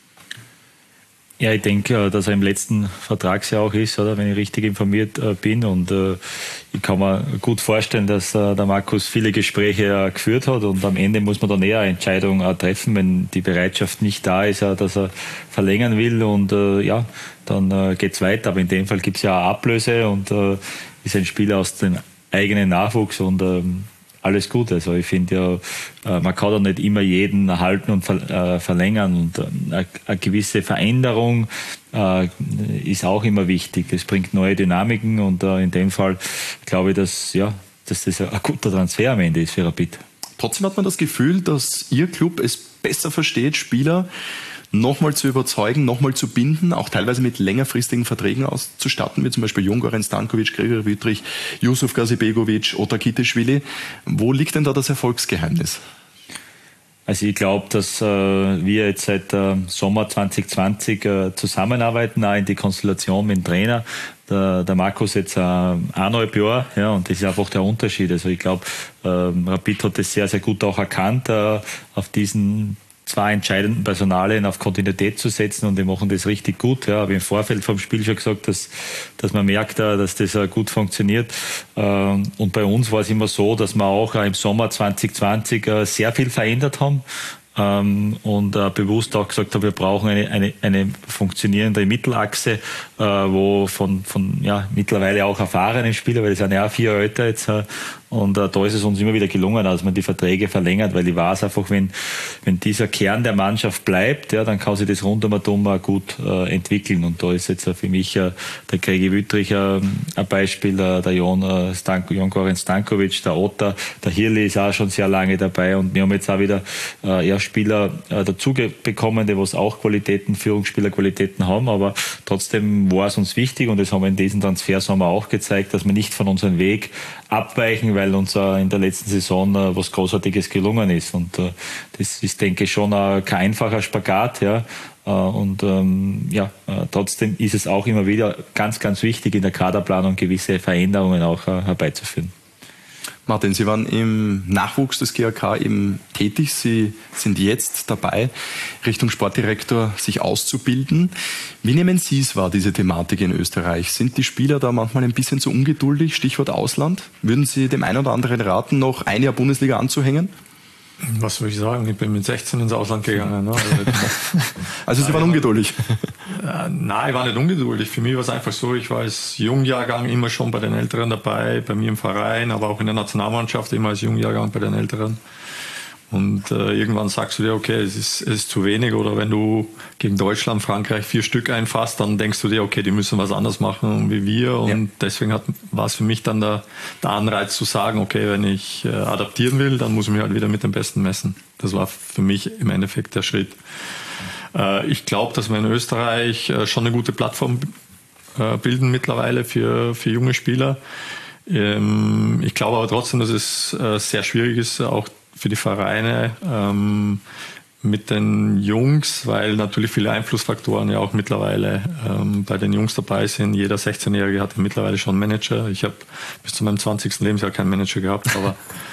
Ja, ich denke, dass er im letzten Vertragsjahr auch ist, oder, wenn ich richtig informiert bin. Und ich kann mir gut vorstellen, dass der Markus viele Gespräche geführt hat und am Ende muss man dann eher eine Entscheidung treffen, wenn die Bereitschaft nicht da ist, dass er verlängern will und dann geht's weiter. Aber in dem Fall gibt's ja auch Ablöse und ist ein Spieler aus dem eigenen Nachwuchs und alles gut. Also ich finde ja, man kann doch nicht immer jeden halten und verlängern und eine gewisse Veränderung ist auch immer wichtig. Es bringt neue Dynamiken und in dem Fall glaube ich, dass das ein guter Transfer am Ende ist für Rapid. Trotzdem hat man das Gefühl, dass Ihr Club es besser versteht, Spieler nochmal zu überzeugen, nochmal zu binden, auch teilweise mit längerfristigen Verträgen auszustatten, wie zum Beispiel Jon-Goran Stankovic, Gregor Wüttrich, Yusuf Gazibegovic, Otar Kitischwili. Wo liegt denn da das Erfolgsgeheimnis? Also ich glaube, dass wir jetzt seit Sommer 2020 zusammenarbeiten, auch in die Konstellation mit dem Trainer. Der Markus jetzt 1,5 Jahre, ja, und das ist einfach der Unterschied. Also ich glaube, Rapid hat das sehr, sehr gut auch erkannt, auf diesen 2 entscheidenden Personalien auf Kontinuität zu setzen und die machen das richtig gut. Ja, habe ich im Vorfeld vom Spiel schon gesagt, dass man merkt, dass das gut funktioniert. Und bei uns war es immer so, dass wir auch im Sommer 2020 sehr viel verändert haben. Und bewusst auch gesagt habe, wir brauchen eine funktionierende Mittelachse, wo von mittlerweile auch erfahrenen Spielern, weil die sind ja auch 4 Jahre älter jetzt, und da ist es uns immer wieder gelungen, dass man die Verträge verlängert, weil ich weiß einfach, wenn dieser Kern der Mannschaft bleibt, ja, dann kann sich das rundum gut entwickeln. Und da ist jetzt für mich der Gregor Wüttrich ein Beispiel, der Jon-Goran Stankovic, der Otar, der Hirli ist auch schon sehr lange dabei und wir haben jetzt auch wieder Spieler dazu bekommen, die was auch Führungsspielerqualitäten haben, aber trotzdem war es uns wichtig und das haben wir in diesen Transfersommer auch gezeigt, dass wir nicht von unserem Weg abweichen, weil uns in der letzten Saison was Großartiges gelungen ist. Und das ist, denke ich, schon kein einfacher Spagat. Ja. Und trotzdem ist es auch immer wieder ganz, ganz wichtig, in der Kaderplanung gewisse Veränderungen auch herbeizuführen. Martin, Sie waren im Nachwuchs des GAK eben tätig. Sie sind jetzt dabei, Richtung Sportdirektor sich auszubilden. Wie nehmen Sie es wahr, diese Thematik in Österreich? Sind die Spieler da manchmal ein bisschen zu ungeduldig? Stichwort Ausland. Würden Sie dem einen oder anderen raten, noch ein Jahr Bundesliga anzuhängen? Was soll ich sagen? Ich bin mit 16 ins Ausland gegangen. Ne? Also Sie waren ungeduldig? Nein, ich war nicht ungeduldig. Für mich war es einfach so, ich war als Jungjahrgang immer schon bei den Älteren dabei, bei mir im Verein, aber auch in der Nationalmannschaft immer als Jungjahrgang bei den Älteren. Und irgendwann sagst du dir, okay, es ist zu wenig. Oder wenn du gegen Deutschland, Frankreich 4 Stück einfasst, dann denkst du dir, okay, die müssen was anderes machen wie wir. Und deswegen war es für mich dann der Anreiz zu sagen, okay, wenn ich adaptieren will, dann muss ich mich halt wieder mit dem Besten messen. Das war für mich im Endeffekt der Schritt. Ich glaube, dass wir in Österreich schon eine gute Plattform bilden mittlerweile für junge Spieler. Ich glaube aber trotzdem, dass es sehr schwierig ist, auch für die Vereine mit den Jungs, weil natürlich viele Einflussfaktoren ja auch mittlerweile bei den Jungs dabei sind. Jeder 16-Jährige hat mittlerweile schon einen Manager. Ich habe bis zu meinem 20. Lebensjahr keinen Manager gehabt, aber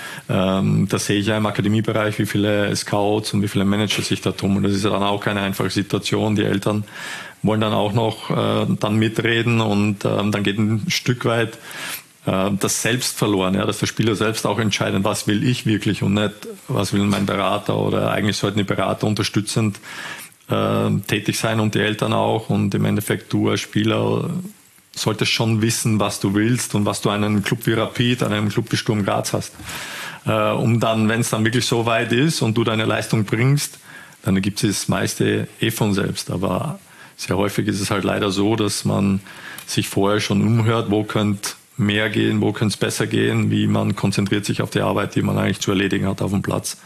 da sehe ich ja im Akademiebereich, wie viele Scouts und wie viele Manager sich da tun. Und das ist ja dann auch keine einfache Situation. Die Eltern wollen dann auch noch dann mitreden und dann geht ein Stück weit das Selbst verloren, ja, dass der Spieler selbst auch entscheidet, was will ich wirklich und nicht, was will mein Berater, oder eigentlich sollten die Berater unterstützend tätig sein und die Eltern auch, und im Endeffekt du als Spieler solltest schon wissen, was du willst und was du an einem Club wie Rapid, an einem Club wie Sturm Graz hast. Um dann, wenn es dann wirklich so weit ist und du deine Leistung bringst, dann gibt es das meiste von selbst. Aber sehr häufig ist es halt leider so, dass man sich vorher schon umhört, wo könnte mehr gehen, wo könnte es besser gehen, wie man konzentriert sich auf die Arbeit, die man eigentlich zu erledigen hat auf dem Platz.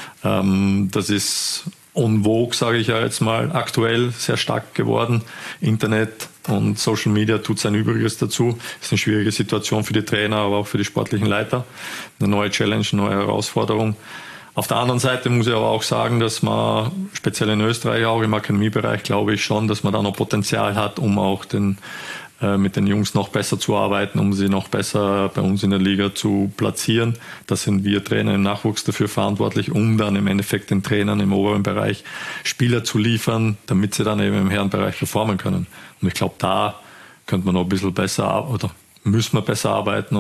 Das ist en vogue, sage ich ja jetzt mal, aktuell sehr stark geworden. Internet und Social Media tut sein Übriges dazu. Ist eine schwierige Situation für die Trainer, aber auch für die sportlichen Leiter. Eine neue Challenge, eine neue Herausforderung. Auf der anderen Seite muss ich aber auch sagen, dass man, speziell in Österreich, auch im Akademiebereich, glaube ich schon, dass man da noch Potenzial hat, um auch mit den Jungs noch besser zu arbeiten, um sie noch besser bei uns in der Liga zu platzieren. Da sind wir Trainer im Nachwuchs dafür verantwortlich, um dann im Endeffekt den Trainern im oberen Bereich Spieler zu liefern, damit sie dann eben im Herrenbereich performen können. Und ich glaube, da könnte man noch ein bisschen besser oder müssen wir besser arbeiten,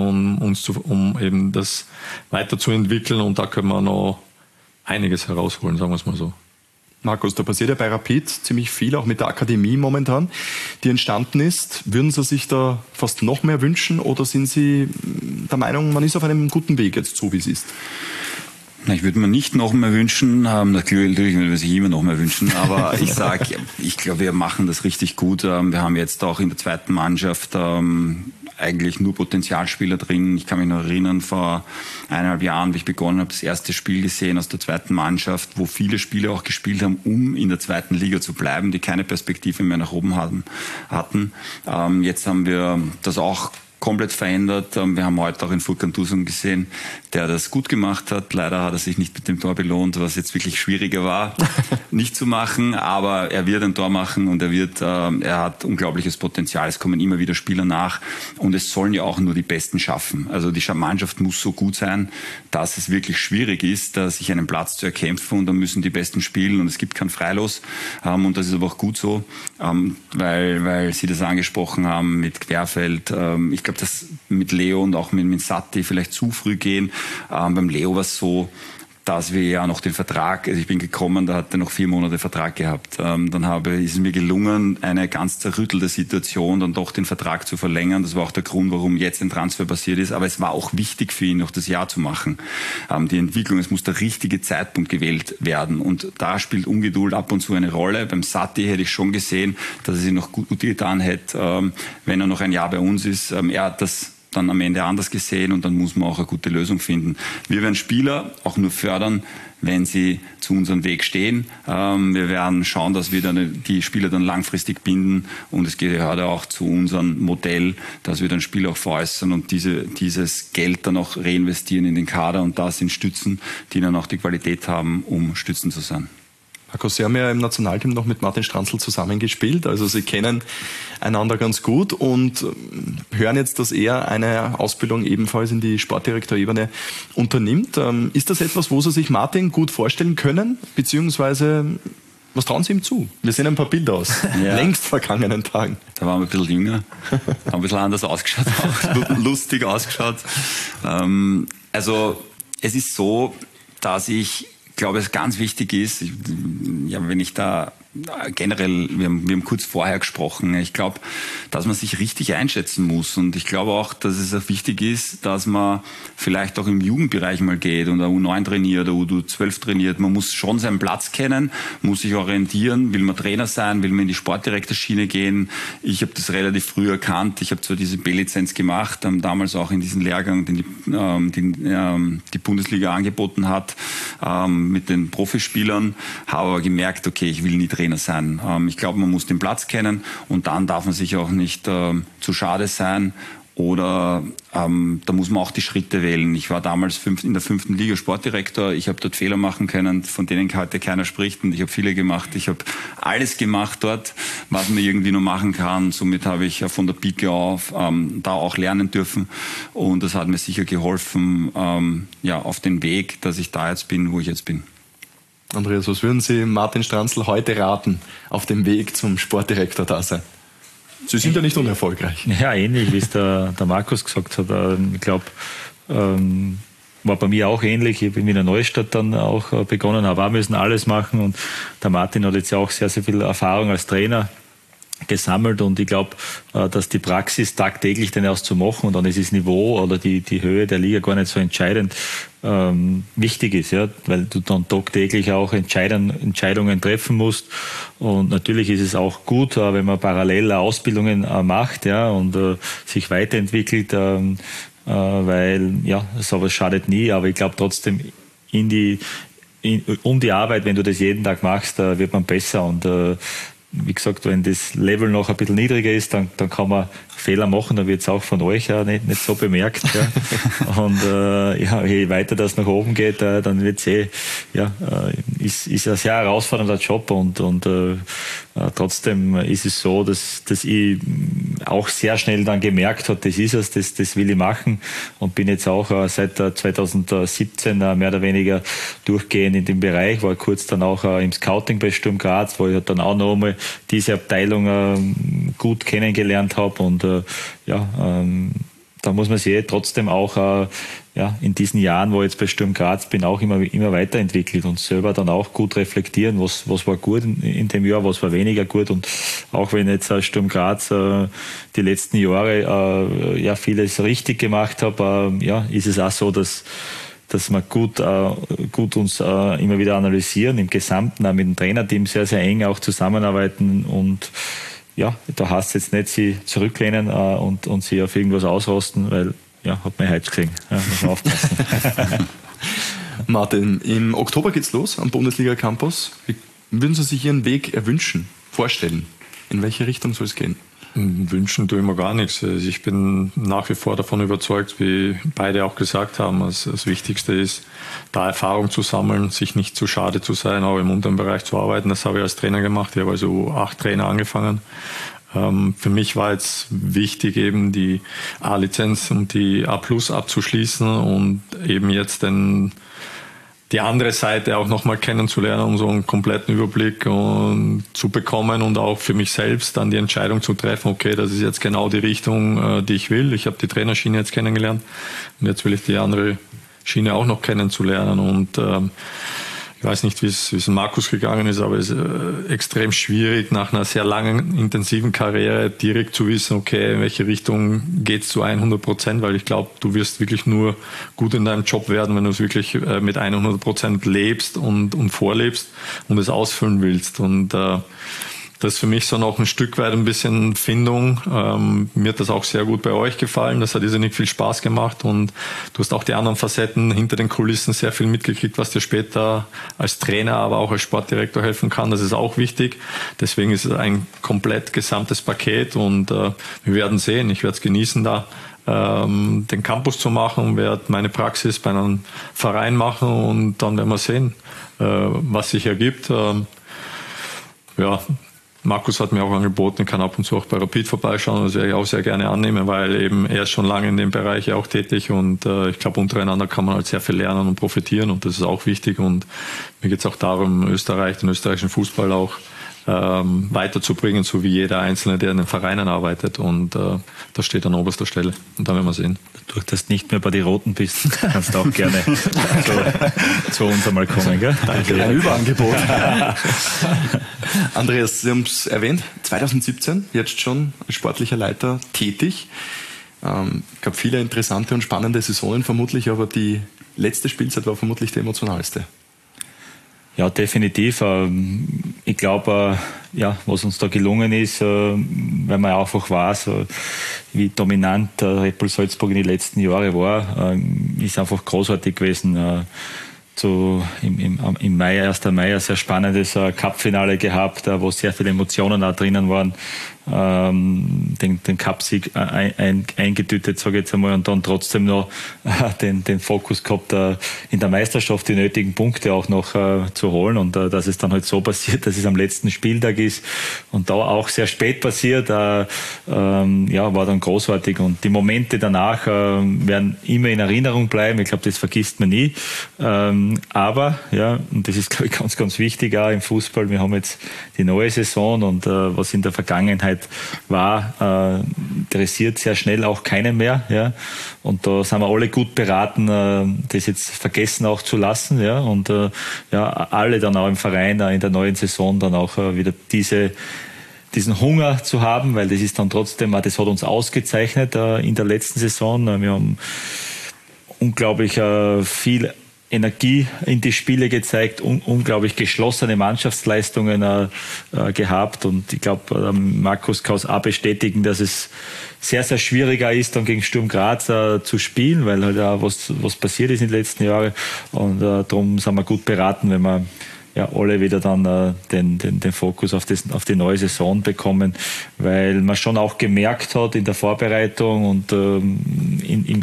um eben das weiterzuentwickeln, und da können wir noch einiges herausholen, sagen wir es mal so. Markus, da passiert ja bei Rapid ziemlich viel, auch mit der Akademie momentan, die entstanden ist. Würden Sie sich da fast noch mehr wünschen, oder sind Sie der Meinung, man ist auf einem guten Weg jetzt, so wie es ist? Na, ich würde mir nicht noch mehr wünschen, natürlich würde man sich immer noch mehr wünschen, aber ich glaube, wir machen das richtig gut. Wir haben jetzt auch in der zweiten Mannschaft eigentlich nur Potenzialspieler drin. Ich kann mich noch erinnern, vor 1,5 Jahren, wie ich begonnen habe, das erste Spiel gesehen aus der zweiten Mannschaft, wo viele Spieler auch gespielt haben, um in der zweiten Liga zu bleiben, die keine Perspektive mehr nach oben hatten. Jetzt haben wir das auch komplett verändert. Wir haben heute auch in Furkan Tusun gesehen, der das gut gemacht hat. Leider hat er sich nicht mit dem Tor belohnt, was jetzt wirklich schwieriger war, nicht zu machen. Aber er wird ein Tor machen, und er hat unglaubliches Potenzial. Es kommen immer wieder Spieler nach, und es sollen ja auch nur die Besten schaffen. Also die Mannschaft muss so gut sein, dass es wirklich schwierig ist, sich einen Platz zu erkämpfen, und dann müssen die Besten spielen, und es gibt kein Freilos. Und das ist aber auch gut so, weil Sie das angesprochen haben mit Querfeld. Ich glaube, dass mit Leo und auch mit Satti vielleicht zu früh gehen. Beim Leo war es so, dass wir ja noch den Vertrag, also ich bin gekommen, da hat er noch 4 Monate Vertrag gehabt. Dann ist es mir gelungen, eine ganz zerrüttelte Situation, dann doch den Vertrag zu verlängern. Das war auch der Grund, warum jetzt ein Transfer passiert ist. Aber es war auch wichtig für ihn, noch das Jahr zu machen. Die Entwicklung, es muss der richtige Zeitpunkt gewählt werden. Und da spielt Ungeduld ab und zu eine Rolle. Beim Satti hätte ich schon gesehen, dass es ihm noch gut getan hätte, wenn er noch ein Jahr bei uns ist. Er hat das dann am Ende anders gesehen und dann muss man auch eine gute Lösung finden. Wir werden Spieler auch nur fördern, wenn sie zu unserem Weg stehen. Wir werden schauen, dass wir dann die Spieler dann langfristig binden und es gehört auch zu unserem Modell, dass wir dann Spieler auch veräußern und dieses Geld dann auch reinvestieren in den Kader und da sind Stützen, die dann auch die Qualität haben, um Stützen zu sein. Markus, Sie haben ja im Nationalteam noch mit Martin Stranzl zusammengespielt, also Sie kennen einander ganz gut und hören jetzt, dass er eine Ausbildung ebenfalls in die Sportdirektorebene unternimmt. Ist das etwas, wo Sie sich Martin gut vorstellen können, beziehungsweise was trauen Sie ihm zu? Wir sehen ein paar Bilder aus längst vergangenen Tagen. Da waren wir ein bisschen jünger, haben ein bisschen anders ausgeschaut, auch lustig ausgeschaut. Also es ist so, dass ich glaube, es ganz wichtig ist, wenn ich da generell, wir haben kurz vorher gesprochen, ich glaube, dass man sich richtig einschätzen muss und ich glaube auch, dass es auch wichtig ist, dass man vielleicht auch im Jugendbereich mal geht und U9 trainiert oder U12 trainiert. Man muss schon seinen Platz kennen, muss sich orientieren, will man Trainer sein, will man in die Sportdirektorschiene gehen. Ich habe das relativ früh erkannt. Ich habe zwar diese B-Lizenz gemacht, damals auch in diesen Lehrgang, den die Bundesliga angeboten hat, mit den Profispielern, habe aber gemerkt, okay, ich will nie Trainer sein. Ich glaube, man muss den Platz kennen und dann darf man sich auch nicht zu schade sein oder da muss man auch die Schritte wählen. Ich war damals in der 5. Liga Sportdirektor. Ich habe dort Fehler machen können, von denen heute keiner spricht und ich habe viele gemacht. Ich habe alles gemacht dort, was man irgendwie nur machen kann. Somit habe ich von der Pike auf da auch lernen dürfen und das hat mir sicher geholfen auf den Weg, dass ich da jetzt bin, wo ich jetzt bin. Andreas, was würden Sie Martin Stranzl heute raten auf dem Weg zum Sportdirektor da sein? Sie sind ja nicht unerfolgreich. Ja, ähnlich wie es der Markus gesagt hat. Ich glaube, war bei mir auch ähnlich. Ich habe in Wiener Neustadt dann auch begonnen, habe auch müssen alles machen und der Martin hat jetzt ja auch sehr, sehr viel Erfahrung als Trainer gesammelt und ich glaube, dass die Praxis tagtäglich dann erst zu machen und dann ist das Niveau oder die Höhe der Liga gar nicht so entscheidend wichtig ist, ja, weil du dann tagtäglich auch Entscheidungen treffen musst und natürlich ist es auch gut, wenn man parallel Ausbildungen macht, ja, und sich weiterentwickelt, weil ja, sowas schadet nie, aber ich glaube trotzdem um die Arbeit, wenn du das jeden Tag machst, wird man besser und wie gesagt, wenn das Level noch ein bisschen niedriger ist, dann kann man Fehler machen, dann wird es auch von euch ja nicht so bemerkt. Ja. Und je weiter das nach oben geht, dann wird es ist ein sehr herausfordernder Job und trotzdem ist es so, dass ich auch sehr schnell dann gemerkt habe, das ist es, das will ich machen und bin jetzt auch seit 2017 mehr oder weniger durchgehend in dem Bereich, war kurz dann auch im Scouting bei Sturm Graz, wo ich dann auch noch einmal diese Abteilung gut kennengelernt habe und da muss man sich trotzdem auch in diesen Jahren, wo ich jetzt bei Sturm Graz bin, auch immer weiterentwickelt und selber dann auch gut reflektieren, was war gut in dem Jahr, was war weniger gut und auch wenn jetzt Sturm Graz die letzten Jahre vieles richtig gemacht habe, ist es auch so, dass wir gut uns immer wieder analysieren, im Gesamten auch mit dem Trainerteam sehr, sehr eng auch zusammenarbeiten und da heißt es jetzt nicht, sie zurücklehnen und sie auf irgendwas ausrasten, weil, hat man heute gesehen. Ja, muss man aufpassen. Martin, im Oktober geht's los am Bundesliga-Campus. Wie würden Sie sich Ihren Weg erwünschen, vorstellen? In welche Richtung soll es gehen? Wünschen tue ich mir gar nichts. Also ich bin nach wie vor davon überzeugt, wie beide auch gesagt haben, dass das Wichtigste ist, da Erfahrung zu sammeln, sich nicht zu schade zu sein, auch im unteren Bereich zu arbeiten. Das habe ich als Trainer gemacht. Ich habe also 8 Trainer angefangen. Für mich war jetzt wichtig, eben die A-Lizenz und die A+ abzuschließen und eben jetzt die andere Seite auch nochmal kennenzulernen, um so einen kompletten Überblick zu bekommen und auch für mich selbst dann die Entscheidung zu treffen, okay, das ist jetzt genau die Richtung, die ich will. Ich habe die Trainerschiene jetzt kennengelernt und jetzt will ich die andere Schiene auch noch kennenzulernen und ich weiß nicht, wie es Markus gegangen ist, aber es ist extrem schwierig, nach einer sehr langen, intensiven Karriere direkt zu wissen, okay, in welche Richtung geht's zu 100%, weil ich glaube, du wirst wirklich nur gut in deinem Job werden, wenn du es wirklich mit 100% lebst und vorlebst und es ausfüllen willst. Und Das ist für mich so noch ein Stück weit ein bisschen Findung. Mir hat das auch sehr gut bei euch gefallen. Das hat irrsinnig viel Spaß gemacht und du hast auch die anderen Facetten hinter den Kulissen sehr viel mitgekriegt, was dir später als Trainer, aber auch als Sportdirektor helfen kann. Das ist auch wichtig. Deswegen ist es ein komplett gesamtes Paket und wir werden sehen. Ich werde es genießen, da den Campus zu machen, werde meine Praxis bei einem Verein machen und dann werden wir sehen, was sich ergibt. Markus hat mir auch angeboten, ich kann ab und zu auch bei Rapid vorbeischauen, das werde ich auch sehr gerne annehmen, weil eben er ist schon lange in dem Bereich auch tätig und ich glaube, untereinander kann man halt sehr viel lernen und profitieren und das ist auch wichtig und mir geht es auch darum, Österreich, den österreichischen Fußball auch weiterzubringen, so wie jeder Einzelne, der in den Vereinen arbeitet und das steht an oberster Stelle und dann werden wir sehen. Dadurch, dass du nicht mehr bei den Roten bist, kannst du auch gerne zu uns einmal kommen. Gell? Danke, ein Überangebot. Andreas, Sie haben es erwähnt, 2017 jetzt schon als sportlicher Leiter tätig. Gab viele interessante und spannende Saisonen vermutlich, aber die letzte Spielzeit war vermutlich die emotionalste. Ja, definitiv. Ich glaube, was uns da gelungen ist, weil man einfach weiß, wie dominant Red Bull Salzburg in den letzten Jahren war, ist einfach großartig gewesen. Im Mai, 1. Mai, ein sehr spannendes Cup-Finale gehabt, wo sehr viele Emotionen auch drinnen waren. Den Cup-Sieg eingetütet, sage ich jetzt einmal, und dann trotzdem noch den Fokus gehabt, in der Meisterschaft die nötigen Punkte auch noch zu holen und dass es dann halt so passiert, dass es am letzten Spieltag ist und da auch sehr spät passiert, war dann großartig und die Momente danach werden immer in Erinnerung bleiben. Ich glaube, das vergisst man nie. Aber, und das ist, glaube ich, ganz, ganz wichtig auch im Fußball, wir haben jetzt die neue Saison und was in der Vergangenheit war, interessiert sehr schnell auch keinen mehr. Ja. Und da sind wir alle gut beraten, das jetzt vergessen auch zu lassen. Ja. Und alle dann auch im Verein in der neuen Saison dann auch wieder diesen Hunger zu haben, weil das ist dann trotzdem, das hat uns ausgezeichnet in der letzten Saison. Wir haben unglaublich viel Energie in die Spiele gezeigt, unglaublich geschlossene Mannschaftsleistungen gehabt und ich glaube, Markus kann es auch bestätigen, dass es sehr, sehr schwieriger ist, dann gegen Sturm Graz zu spielen, weil halt auch was passiert ist in den letzten Jahren und darum sind wir gut beraten, wenn wir alle wieder dann den Fokus auf die neue Saison bekommen, weil man schon auch gemerkt hat in der Vorbereitung und in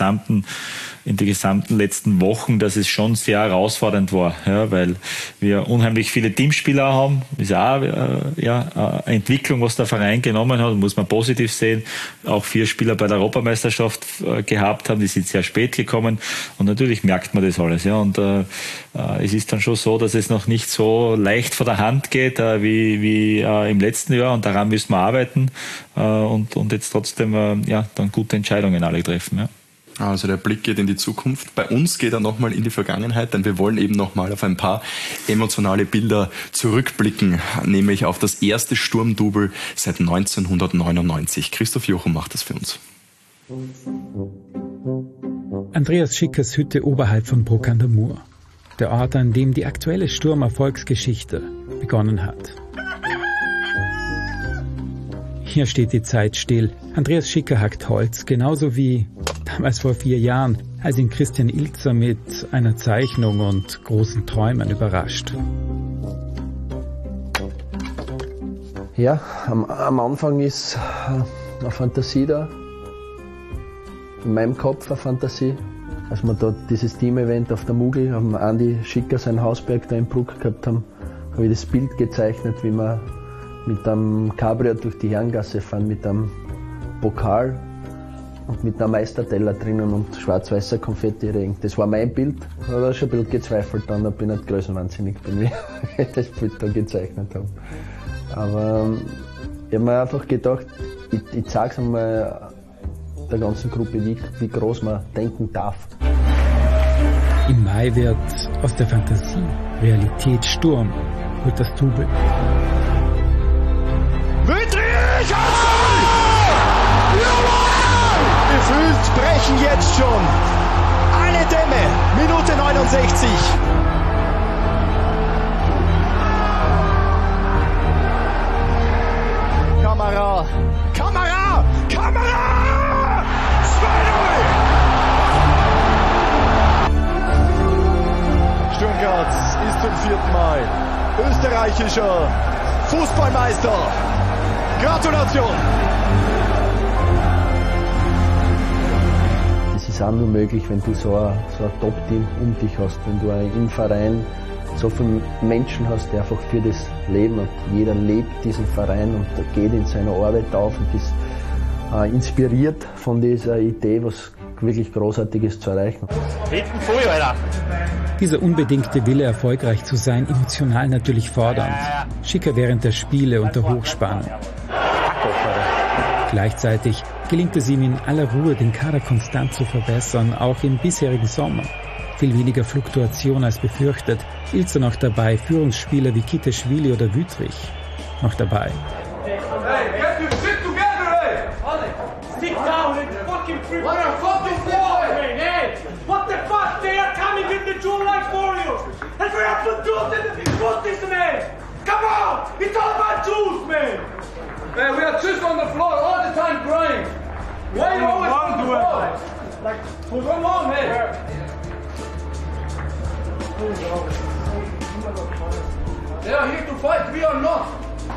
den gesamten letzten Wochen, dass es schon sehr herausfordernd war, weil wir unheimlich viele Teamspieler haben. Das ist auch eine Entwicklung, was der Verein genommen hat, muss man positiv sehen. Auch 4 Spieler bei der Europameisterschaft gehabt haben, die sind sehr spät gekommen und natürlich merkt man das alles. Und es ist dann schon so, dass es noch nicht so leicht von der Hand geht wie im letzten Jahr und daran müssen wir arbeiten und jetzt trotzdem dann gute Entscheidungen alle treffen. Ja. Also der Blick geht in die Zukunft. Bei uns geht er nochmal in die Vergangenheit, denn wir wollen eben nochmal auf ein paar emotionale Bilder zurückblicken, nämlich auf das erste Sturmdouble seit 1999. Christoph Jochum macht das für uns. Andreas Schickers Hütte oberhalb von Bruck an der Mur. Der Ort, an dem die aktuelle Sturm-Erfolgsgeschichte begonnen hat. Hier steht die Zeit still. Andreas Schicker hackt Holz, genauso wie damals vor 4 Jahren, als ihn Christian Ilzer mit einer Zeichnung und großen Träumen überrascht. Ja, am Anfang ist eine Fantasie da. In meinem Kopf eine Fantasie. Als wir da dieses Team-Event auf der Mugel, haben Andi Schicker seinen Hausberg da in Bruck gehabt haben, habe ich das Bild gezeichnet, wie wir mit einem Cabrio durch die Herrengasse fahren, mit einem Pokal und mit einem Meisterteller drinnen und schwarz-weißer Konfetti-Regen. Das war mein Bild. Da habe ich schon ein bisschen gezweifelt, dann da bin ich nicht größenwahnsinnig bin, wie ich das Bild da gezeichnet habe. Aber ich habe mir einfach gedacht, ich zeige es einmal der ganzen Gruppe, wie groß man denken darf. Im Mai wird aus der Fantasie Realität. Sturm holt das Double. Wittrich! Gefühlt brechen jetzt schon alle Dämme. Minute 69. österreichischer Fußballmeister. Gratulation! Das ist auch nur möglich, wenn du so ein Top-Team um dich hast, wenn du im Verein so viele Menschen hast, die einfach für das leben und jeder lebt diesen Verein und geht in seiner Arbeit auf und ist inspiriert von dieser Idee, was wirklich Großartiges zu erreichen. Hinten voll, Alter! Dieser unbedingte Wille, erfolgreich zu sein, emotional natürlich fordernd. Schicker während der Spiele unter Hochspannung. Gleichzeitig gelingt es ihm in aller Ruhe, den Kader konstant zu verbessern, auch im bisherigen Sommer. Viel weniger Fluktuation als befürchtet. Ilzer noch dabei, Führungsspieler wie Kiteschwili oder Wüttrich noch dabei. Hey, get your shit together, hey! Sit down and fucking free. What a fucking boy! Hey, what the fuck? They are coming in the June like warriors! And we have to do this, man! Come on! It's all about Jews, man! Man, we are just on the floor all the time crying. Why are you always on the floor? Like, what's going on, man? They are here to fight, we are not.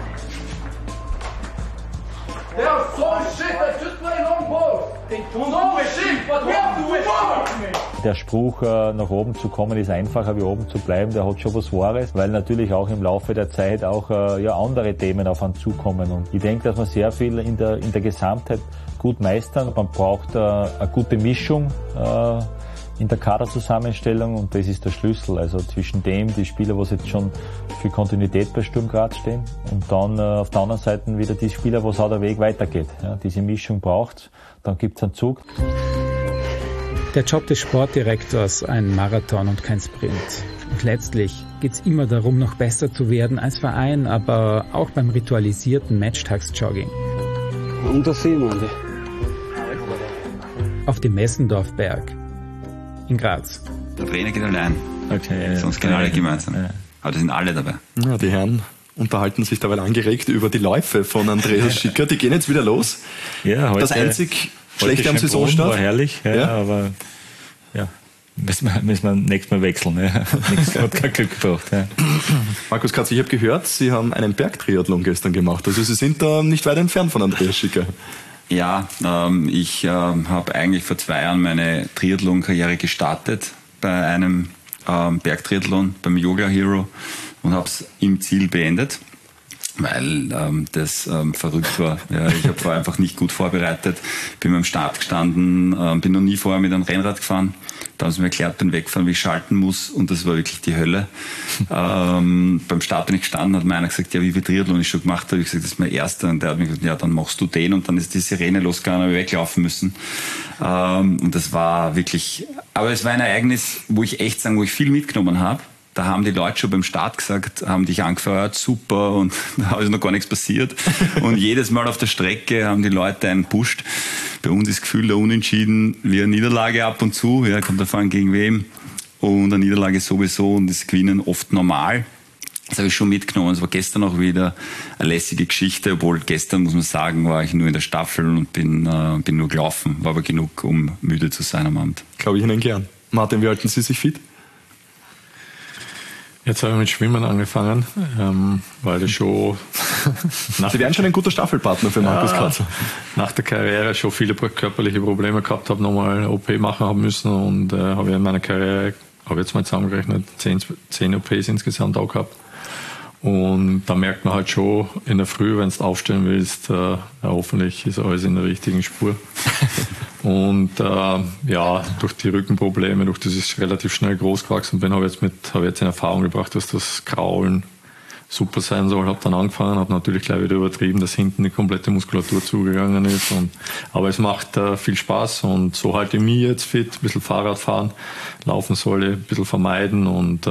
They are so shit, they're just playing on ball. So shit, but we have to win. Der Spruch, nach oben zu kommen, ist einfacher wie oben zu bleiben, der hat schon was Wahres, weil natürlich auch im Laufe der Zeit auch andere Themen auf einen zukommen. Und ich denke, dass man sehr viel in der Gesamtheit gut meistern. Man braucht eine gute Mischung in der Kaderzusammenstellung und das ist der Schlüssel. Also zwischen die Spieler, die jetzt schon für Kontinuität bei Sturm Graz stehen und dann auf der anderen Seite wieder die Spieler, wo es auch der Weg weitergeht. Ja, diese Mischung braucht's, dann gibt's einen Zug. Der Job des Sportdirektors, ein Marathon und kein Sprint. Und letztlich geht's immer darum, noch besser zu werden als Verein, aber auch beim ritualisierten Matchtagsjogging. Und das sehen wir. Auf dem Messendorfberg in Graz. Der Trainer geht allein. Okay, sonst gehen alle gemeinsam. Aber da sind alle dabei. Ja, die Herren unterhalten sich dabei angeregt über die Läufe von Andreas Schicker. Die gehen jetzt wieder los. Ja, heute, das einzig Schlechte am Saisonstart. War herrlich, aber müssen wir nächstes Mal wechseln. Ja. Hat kein Glück gebraucht. Ja. Markus Katz, ich habe gehört, Sie haben einen Bergtriathlon gestern gemacht. Also Sie sind da nicht weit entfernt von Andreas Schicker. Ja, ich habe eigentlich vor 2 Jahren meine Triathlon-Karriere gestartet bei einem Bergtriathlon, beim Yoga Hero und habe es im Ziel beendet, weil das verrückt war. Ja, ich war einfach nicht gut vorbereitet, bin am Start gestanden, bin noch nie vorher mit einem Rennrad gefahren. Da haben sie mir erklärt beim Wegfahren, wie ich schalten muss und das war wirklich die Hölle. Beim Start bin ich gestanden, hat mir einer gesagt, ja, wie viel Triathlon ich schon gemacht habe. Ich gesagt, das ist mein erster und der hat mir gesagt, ja, dann machst du den und dann ist die Sirene losgegangen, habe ich weglaufen müssen. Und das war wirklich, aber es war ein Ereignis, wo ich echt sagen, wo ich viel mitgenommen habe. Da haben die Leute schon beim Start gesagt, haben dich angefeuert, super, und da ist noch gar nichts passiert. Und jedes Mal auf der Strecke haben die Leute einen pusht. Bei uns ist das Gefühl der Unentschieden wie eine Niederlage ab und zu. Ja, kommt davon gegen wem. Und eine Niederlage sowieso und das Gewinnen oft normal. Das habe ich schon mitgenommen. Es war gestern auch wieder eine lässige Geschichte, obwohl gestern, muss man sagen, war ich nur in der Staffel und bin nur gelaufen. War aber genug, um müde zu sein am Abend. Glaube ich Ihnen gern. Martin, wie halten Sie sich fit? Jetzt habe ich mit Schwimmen angefangen, weil ich schon... Sie wären schon ein guter Staffelpartner für Markus Katz. Nach der Karriere schon viele körperliche Probleme gehabt habe, nochmal eine OP machen haben müssen und habe in meiner Karriere, habe jetzt mal zusammengerechnet, 10 OPs insgesamt auch gehabt. Und da merkt man halt schon in der Früh, wenn du aufstehen willst, hoffentlich ist alles in der richtigen Spur. Und durch die Rückenprobleme, durch das ich relativ schnell groß gewachsen bin, habe jetzt in Erfahrung gebracht, dass das Kraulen super sein soll. Habe dann angefangen, habe natürlich gleich wieder übertrieben, dass hinten die komplette Muskulatur zugegangen ist. Aber es macht viel Spaß und so halte ich mich jetzt fit, ein bisschen Fahrrad fahren, laufen soll ich ein bisschen vermeiden und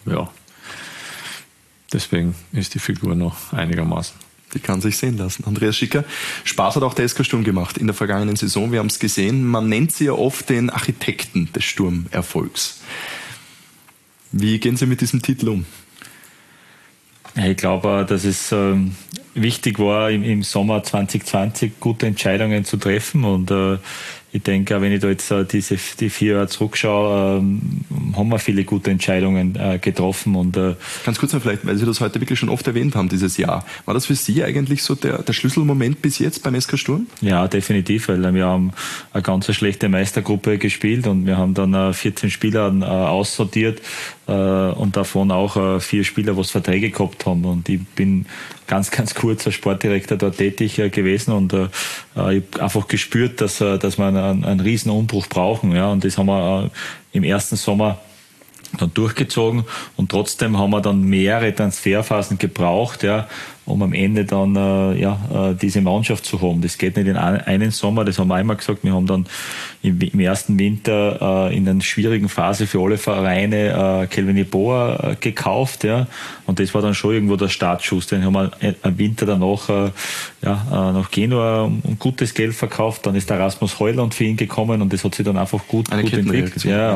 deswegen ist die Figur noch einigermaßen. Die kann sich sehen lassen. Andreas Schicker, Spaß hat auch der SK Sturm gemacht in der vergangenen Saison. Wir haben es gesehen, man nennt sie ja oft den Architekten des Sturmerfolgs. Wie gehen Sie mit diesem Titel um? Ich glaube, dass es wichtig war, im Sommer 2020 gute Entscheidungen zu treffen. Und ich denke, wenn ich da jetzt die 4 Jahre zurückschaue, haben wir viele gute Entscheidungen getroffen. Und ganz kurz noch vielleicht, weil Sie das heute wirklich schon oft erwähnt haben, dieses Jahr. War das für Sie eigentlich so der Schlüsselmoment bis jetzt beim SK Sturm? Ja, definitiv, weil wir haben eine ganz schlechte Meistergruppe gespielt und wir haben dann 14 Spieler aussortiert und davon auch 4 Spieler, was Verträge gehabt haben. Und ich bin ganz kurz als Sportdirektor dort tätig gewesen und ich habe einfach gespürt, dass wir einen riesen Umbruch brauchen. Ja, und das haben wir im ersten Sommer dann durchgezogen und trotzdem haben wir dann mehrere Transferphasen gebraucht, ja, um am Ende dann diese Mannschaft zu haben. Das geht nicht in einen Sommer, das haben wir einmal gesagt. Wir haben dann im ersten Winter in einer schwierigen Phase für alle Vereine Kelvin Yeboah gekauft, ja, und das war dann schon irgendwo der Startschuss. Den haben wir am Winter danach nach Genua um gutes Geld verkauft. Dann ist der Rasmus Heuland für ihn gekommen und das hat sich dann einfach gut entwickelt. Ja,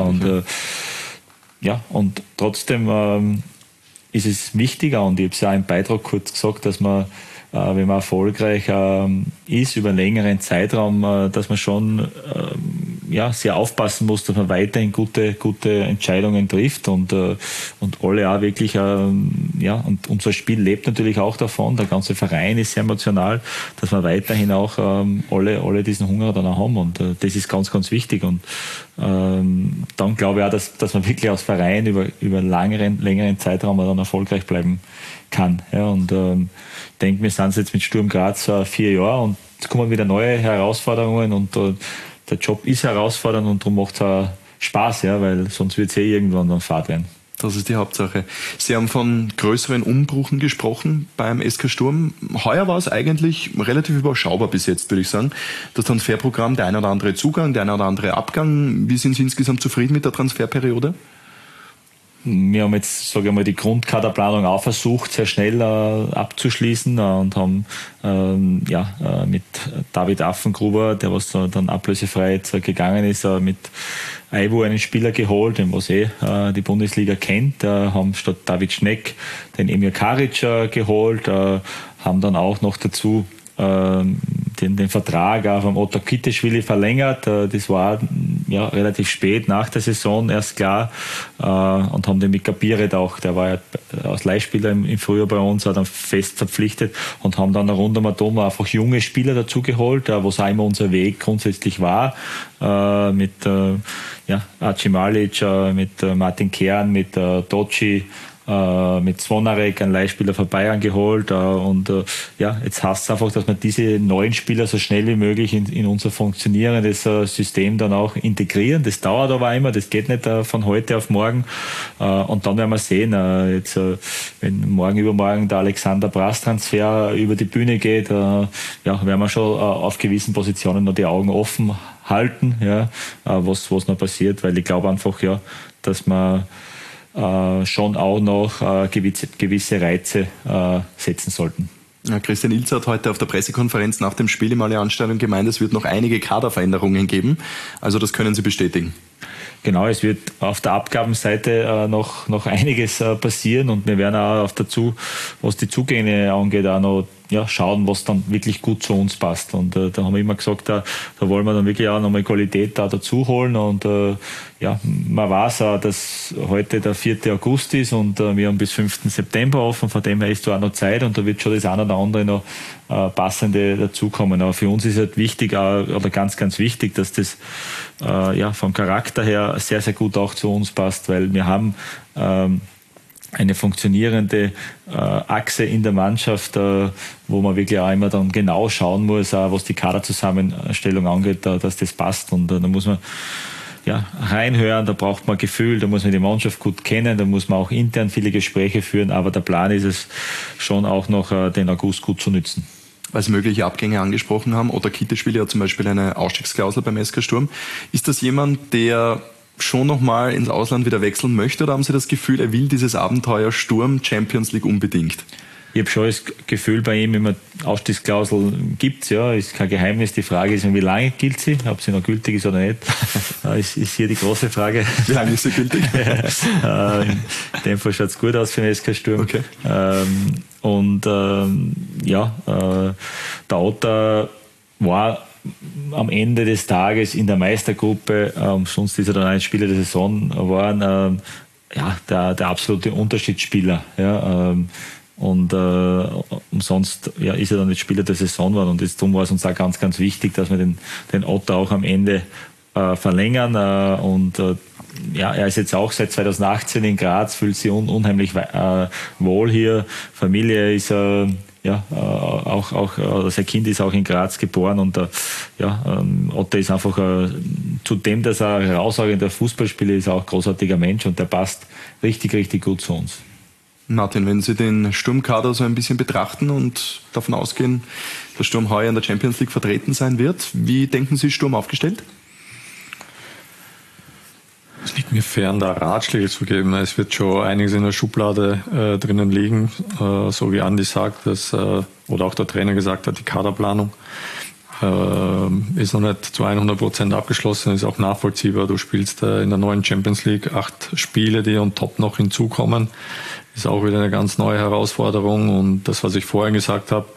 und trotzdem ist es wichtiger, und ich habe es ja im Beitrag kurz gesagt, dass man, wenn man erfolgreich ist über einen längeren Zeitraum, dass man schon sehr aufpassen muss, dass man weiterhin gute Entscheidungen trifft und alle auch wirklich, und unser Spiel lebt natürlich auch davon, der ganze Verein ist sehr emotional, dass wir weiterhin auch alle diesen Hunger dann auch haben, und das ist ganz, ganz wichtig. Und dann glaube ich auch, dass man wirklich als Verein über längeren Zeitraum dann erfolgreich bleiben kann. Ja, und ich denke, wir sind jetzt mit Sturm Graz 4 Jahre und es kommen wieder neue Herausforderungen und der Job ist herausfordernd und darum macht es auch Spaß, ja, weil sonst wird es irgendwann dann Fahrt werden. Das ist die Hauptsache. Sie haben von größeren Umbruchen gesprochen beim SK Sturm. Heuer war es eigentlich relativ überschaubar bis jetzt, würde ich sagen. Das Transferprogramm, der ein oder andere Zugang, der ein oder andere Abgang. Wie sind Sie insgesamt zufrieden mit der Transferperiode? Wir haben jetzt, sage ich mal, die Grundkaderplanung auch versucht, sehr schnell abzuschließen und haben mit David Affengruber, der was dann ablösefrei jetzt gegangen ist, mit Aiwo einen Spieler geholt, den was die Bundesliga kennt, haben statt David Schneck den Emir Karic geholt, haben dann auch noch dazu den Vertrag auch vom Otar Kiteschwili verlängert. Das war relativ spät nach der Saison erst klar, und haben den mit Kapiret auch, der war ja als Leihspieler im Frühjahr bei uns, hat dann fest verpflichtet und haben dann rund um Atom einfach junge Spieler dazu geholt, was auch immer unser Weg grundsätzlich war, mit Acimalic, mit Martin Kern, mit Doci, mit Zvonarek, ein Leihspieler von Bayern geholt, jetzt heißt es einfach, dass wir diese neuen Spieler so schnell wie möglich in unser funktionierendes System dann auch integrieren. Das dauert aber immer, das geht nicht von heute auf morgen, und dann werden wir sehen, wenn morgen übermorgen der Alexander Brass Transfer über die Bühne geht, werden wir schon auf gewissen Positionen noch die Augen offen halten, was noch passiert, weil ich glaube einfach, dass man schon auch noch gewisse Reize setzen sollten. Ja, Christian Ilzer hat heute auf der Pressekonferenz nach dem Spiel im Allianzstadion gemeint, es wird noch einige Kaderveränderungen geben. Also das können Sie bestätigen? Genau, es wird auf der Abgabenseite noch einiges passieren und wir werden auch was die Zugänge angeht, auch noch schauen, was dann wirklich gut zu uns passt. Und da haben wir immer gesagt, da wollen wir dann wirklich auch nochmal Qualität da dazu holen. Und man weiß auch, dass heute der 4. August ist und wir haben bis 5. September offen, von dem her ist da auch noch Zeit und da wird schon das eine oder andere noch passende dazukommen. Aber für uns ist halt wichtig, oder ganz, ganz wichtig, dass das vom Charakter her sehr, sehr gut auch zu uns passt, weil wir haben eine funktionierende Achse in der Mannschaft, wo man wirklich auch immer dann genau schauen muss, was die Kaderzusammenstellung angeht, dass das passt. Und da muss man reinhören, da braucht man Gefühl, da muss man die Mannschaft gut kennen, da muss man auch intern viele Gespräche führen, aber der Plan ist es schon auch noch, den August gut zu nützen. Weil Sie mögliche Abgänge angesprochen haben, Otar Kiteschwili hat zum Beispiel eine Ausstiegsklausel beim SK Sturm. Ist das jemand, der schon nochmal ins Ausland wieder wechseln möchte, oder haben Sie das Gefühl, er will dieses Abenteuer Sturm Champions League unbedingt? Ich habe schon das Gefühl bei ihm, immer Ausstiegsklausel gibt es, ist kein Geheimnis. Die Frage ist, wie lange gilt sie, ob sie noch gültig ist oder nicht, ist hier die große Frage. Wie lange ist sie gültig? In dem Fall schaut es gut aus für den SK Sturm. Okay. Der Otar war am Ende des Tages in der Meistergruppe, sonst ist er dann ein Spieler der Saison geworden, der absolute Unterschiedsspieler. Ja, und umsonst ist er dann nicht Spieler der Saison geworden. Und darum war es uns auch ganz, ganz wichtig, dass wir den Otto auch am Ende verlängern. Er ist jetzt auch seit 2018 in Graz, fühlt sich unheimlich wohl hier. Familie ist sein Kind ist auch in Graz geboren und Otto ist einfach zudem, dass er ein herausragender Fußballspieler ist, auch ein großartiger Mensch und der passt richtig, richtig gut zu uns. Martin, wenn Sie den Sturmkader so ein bisschen betrachten und davon ausgehen, dass Sturm heuer in der Champions League vertreten sein wird, wie denken Sie Sturm aufgestellt? Es liegt mir fern, da Ratschläge zu geben. Es wird schon einiges in der Schublade drinnen liegen, so wie Andi sagt, oder auch der Trainer gesagt hat, die Kaderplanung ist noch nicht zu 100% abgeschlossen, ist auch nachvollziehbar. Du spielst in der neuen Champions League 8 Spiele, die on top noch hinzukommen. Ist auch wieder eine ganz neue Herausforderung und das, was ich vorhin gesagt habe,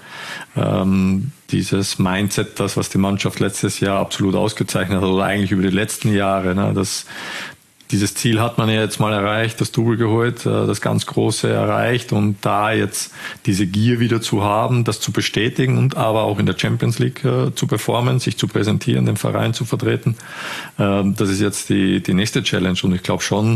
dieses Mindset, das, was die Mannschaft letztes Jahr absolut ausgezeichnet hat oder eigentlich über die letzten Jahre, ne, dieses Ziel hat man ja jetzt mal erreicht, das Double geholt, das ganz Große erreicht und da jetzt diese Gier wieder zu haben, das zu bestätigen und aber auch in der Champions League zu performen, sich zu präsentieren, den Verein zu vertreten, das ist jetzt die nächste Challenge und ich glaube schon,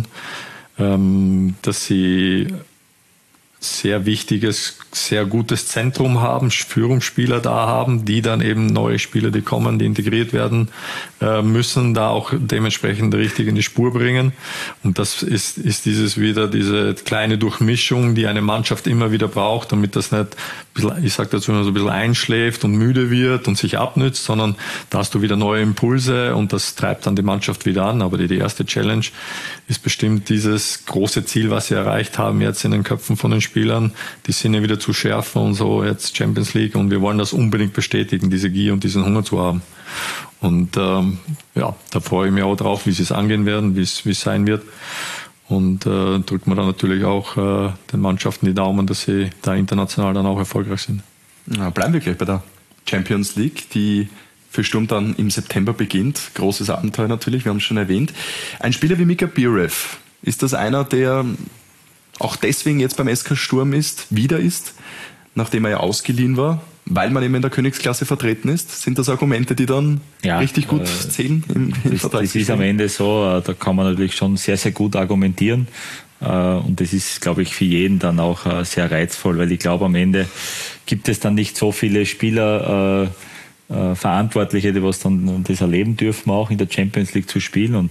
dass sie sehr wichtiges, sehr gutes Zentrum haben, Führungsspieler da haben, die dann eben neue Spieler, die kommen, die integriert werden müssen, da auch dementsprechend richtig in die Spur bringen. Und das ist diese kleine Durchmischung, die eine Mannschaft immer wieder braucht, damit das nicht, ich sage dazu immer so ein bisschen einschläft und müde wird und sich abnützt, sondern da hast du wieder neue Impulse und das treibt dann die Mannschaft wieder an. Aber die erste Challenge ist bestimmt dieses große Ziel, was sie erreicht haben jetzt in den Köpfen von den Spielern, die Sinne wieder zu schärfen und so jetzt Champions League und wir wollen das unbedingt bestätigen, diese Gier und diesen Hunger zu haben. Und da freue ich mich auch drauf, wie sie es angehen werden, wie es sein wird. Und drückt man dann natürlich auch den Mannschaften die Daumen, dass sie da international dann auch erfolgreich sind. Ja, bleiben wir gleich bei der Champions League, die für Sturm dann im September beginnt. Großes Abenteuer natürlich, wir haben es schon erwähnt. Ein Spieler wie Mika Bieref, ist das einer, der auch deswegen jetzt beim SK Sturm wieder ist, nachdem er ja ausgeliehen war, weil man eben in der Königsklasse vertreten ist? Sind das Argumente, die dann richtig gut zählen im Vertrag? Das ist am Ende so, da kann man natürlich schon sehr, sehr gut argumentieren. Und das ist, glaube ich, für jeden dann auch sehr reizvoll, weil ich glaube, am Ende gibt es dann nicht so viele Spieler, Verantwortliche, die was dann das erleben dürfen, auch in der Champions League zu spielen. Und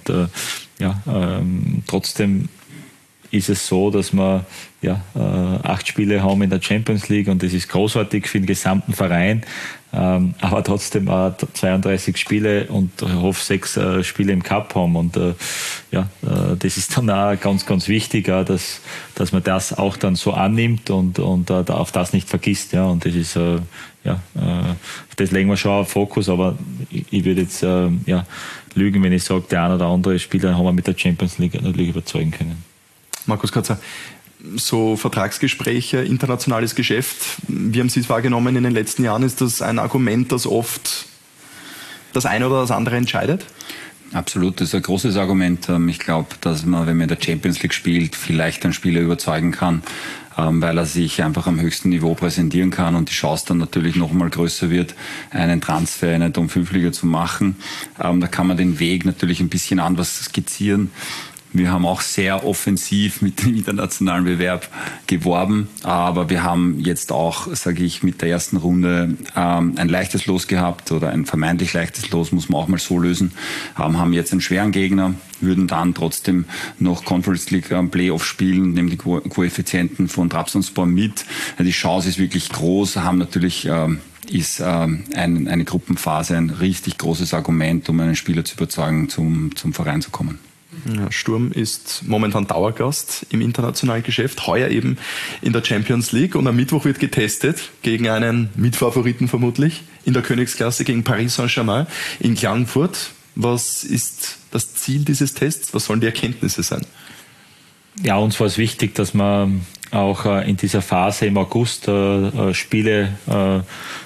trotzdem ist es so, dass wir 8 Spiele haben in der Champions League und das ist großartig für den gesamten Verein, aber trotzdem 32 Spiele und ich hoffe 6 Spiele im Cup haben und das ist dann auch ganz, ganz wichtig, dass man das auch dann so annimmt und auf das nicht vergisst, und das ist auf das legen wir schon auf Fokus, aber ich würde jetzt lügen, wenn ich sage, der eine oder andere Spieler haben wir mit der Champions League natürlich überzeugen können. Markus Katzer, so Vertragsgespräche, internationales Geschäft, wie haben Sie es wahrgenommen in den letzten Jahren? Ist das ein Argument, das oft das eine oder das andere entscheidet? Absolut, das ist ein großes Argument. Ich glaube, dass man, wenn man in der Champions League spielt, vielleicht einen Spieler überzeugen kann, weil er sich einfach am höchsten Niveau präsentieren kann und die Chance dann natürlich noch mal größer wird, einen Transfer in eine Top-5-Liga zu machen. Da kann man den Weg natürlich ein bisschen anders skizzieren. Wir haben auch sehr offensiv mit dem internationalen Bewerb geworben, aber wir haben jetzt auch, sage ich, mit der ersten Runde ein leichtes Los gehabt oder ein vermeintlich leichtes Los, muss man auch mal so lösen. Haben jetzt einen schweren Gegner, würden dann trotzdem noch Conference League Playoff spielen, nehmen die Koeffizienten von Trabzonspor mit. Die Chance ist wirklich groß, haben natürlich ist eine Gruppenphase ein richtig großes Argument, um einen Spieler zu überzeugen, zum Verein zu kommen. Ja, Sturm ist momentan Dauergast im internationalen Geschäft, heuer eben in der Champions League und am Mittwoch wird getestet gegen einen Mitfavoriten vermutlich in der Königsklasse gegen Paris Saint-Germain in Klagenfurt. Was ist das Ziel dieses Tests? Was sollen die Erkenntnisse sein? Ja, uns war es wichtig, dass wir auch in dieser Phase im August Spiele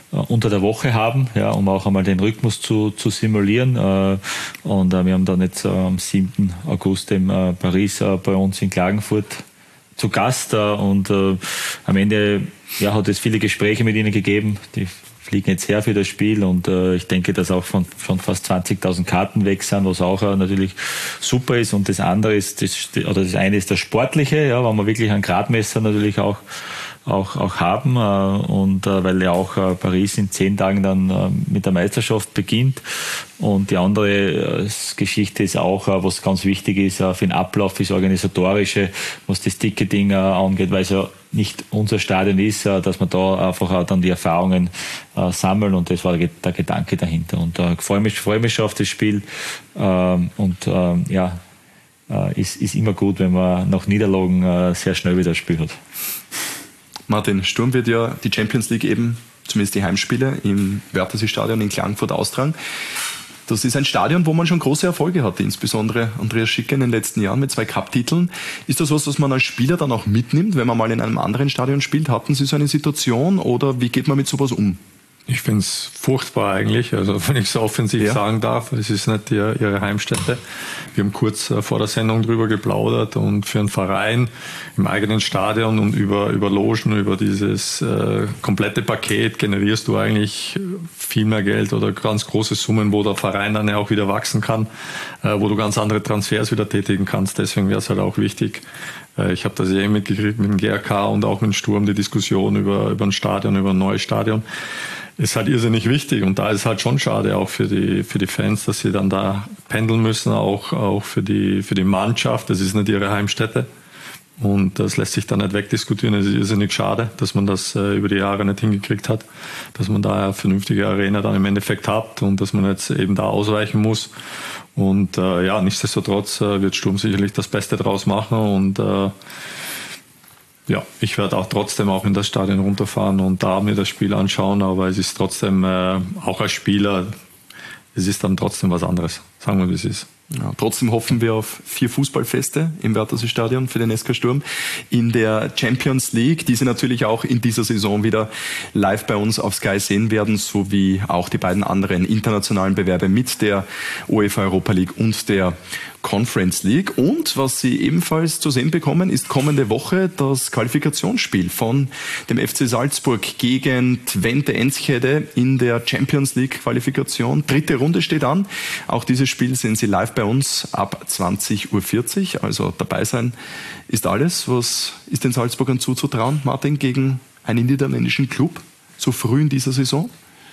unter der Woche haben, ja, um auch einmal den Rhythmus zu simulieren. Und wir haben dann jetzt am 7. August in Paris bei uns in Klagenfurt zu Gast. Und am Ende hat es viele Gespräche mit ihnen gegeben. Die fliegen jetzt her für das Spiel und ich denke, dass auch schon fast 20.000 Karten weg sind, was auch natürlich super ist. Und das andere ist, das eine ist das Sportliche, ja, weil wir wirklich einen Gradmesser natürlich auch haben und weil ja auch Paris in 10 Tagen dann mit der Meisterschaft beginnt. Und die andere Geschichte ist auch, was ganz wichtig ist für den Ablauf, das Organisatorische, was das Ticketing angeht, weil es ja nicht unser Stadion ist, dass wir da einfach auch dann die Erfahrungen sammeln, und das war der Gedanke dahinter. Und ich freue mich schon auf das Spiel ist immer gut, wenn man nach Niederlagen sehr schnell wieder ein Spiel hat. Martin, Sturm wird ja die Champions League eben, zumindest die Heimspiele, im Wörthersee-Stadion in Klagenfurt austragen. Das ist ein Stadion, wo man schon große Erfolge hatte, insbesondere Andreas Schicker in den letzten Jahren mit 2 Cup-Titeln. Ist das was man als Spieler dann auch mitnimmt, wenn man mal in einem anderen Stadion spielt? Hatten Sie so eine Situation oder wie geht man mit sowas um? Ich finde es furchtbar eigentlich, also wenn ich es offensiv sagen darf. Es ist nicht ihre Heimstätte. Wir haben kurz vor der Sendung drüber geplaudert, und für einen Verein im eigenen Stadion und über Logen, über dieses komplette Paket generierst du eigentlich viel mehr Geld oder ganz große Summen, wo der Verein dann ja auch wieder wachsen kann, wo du ganz andere Transfers wieder tätigen kannst. Deswegen wäre es halt auch wichtig. Ich habe das mitgekriegt mit dem GRK und auch mit dem Sturm, die Diskussion über ein Stadion, über ein neues Stadion. Ist halt irrsinnig wichtig, und da ist halt schon schade auch für die Fans, dass sie dann da pendeln müssen, auch für die Mannschaft. Das ist nicht ihre Heimstätte, und das lässt sich dann nicht wegdiskutieren. Es ist irrsinnig schade, dass man das über die Jahre nicht hingekriegt hat, dass man da eine vernünftige Arena dann im Endeffekt hat und dass man jetzt eben da ausweichen muss. Und nichtsdestotrotz wird Sturm sicherlich das Beste draus machen, und ich werde auch trotzdem auch in das Stadion runterfahren und da mir das Spiel anschauen, aber es ist trotzdem, auch als Spieler, es ist dann trotzdem was anderes. Sagen wir, wie es ist. Ja, trotzdem hoffen wir auf 4 Fußballfeste im Wörthersee-Stadion für den SK Sturm in der Champions League, die Sie natürlich auch in dieser Saison wieder live bei uns auf Sky sehen werden, sowie auch die beiden anderen internationalen Bewerbe mit der UEFA Europa League und der Conference League. Und was Sie ebenfalls zu sehen bekommen, ist kommende Woche das Qualifikationsspiel von dem FC Salzburg gegen Twente Enschede in der Champions League Qualifikation. 3. Runde steht an. Auch dieses Spiel sehen Sie live bei uns ab 20.40 Uhr. Also dabei sein ist alles. Was ist den Salzburgern zuzutrauen, Martin, gegen einen niederländischen Club so früh in dieser Saison?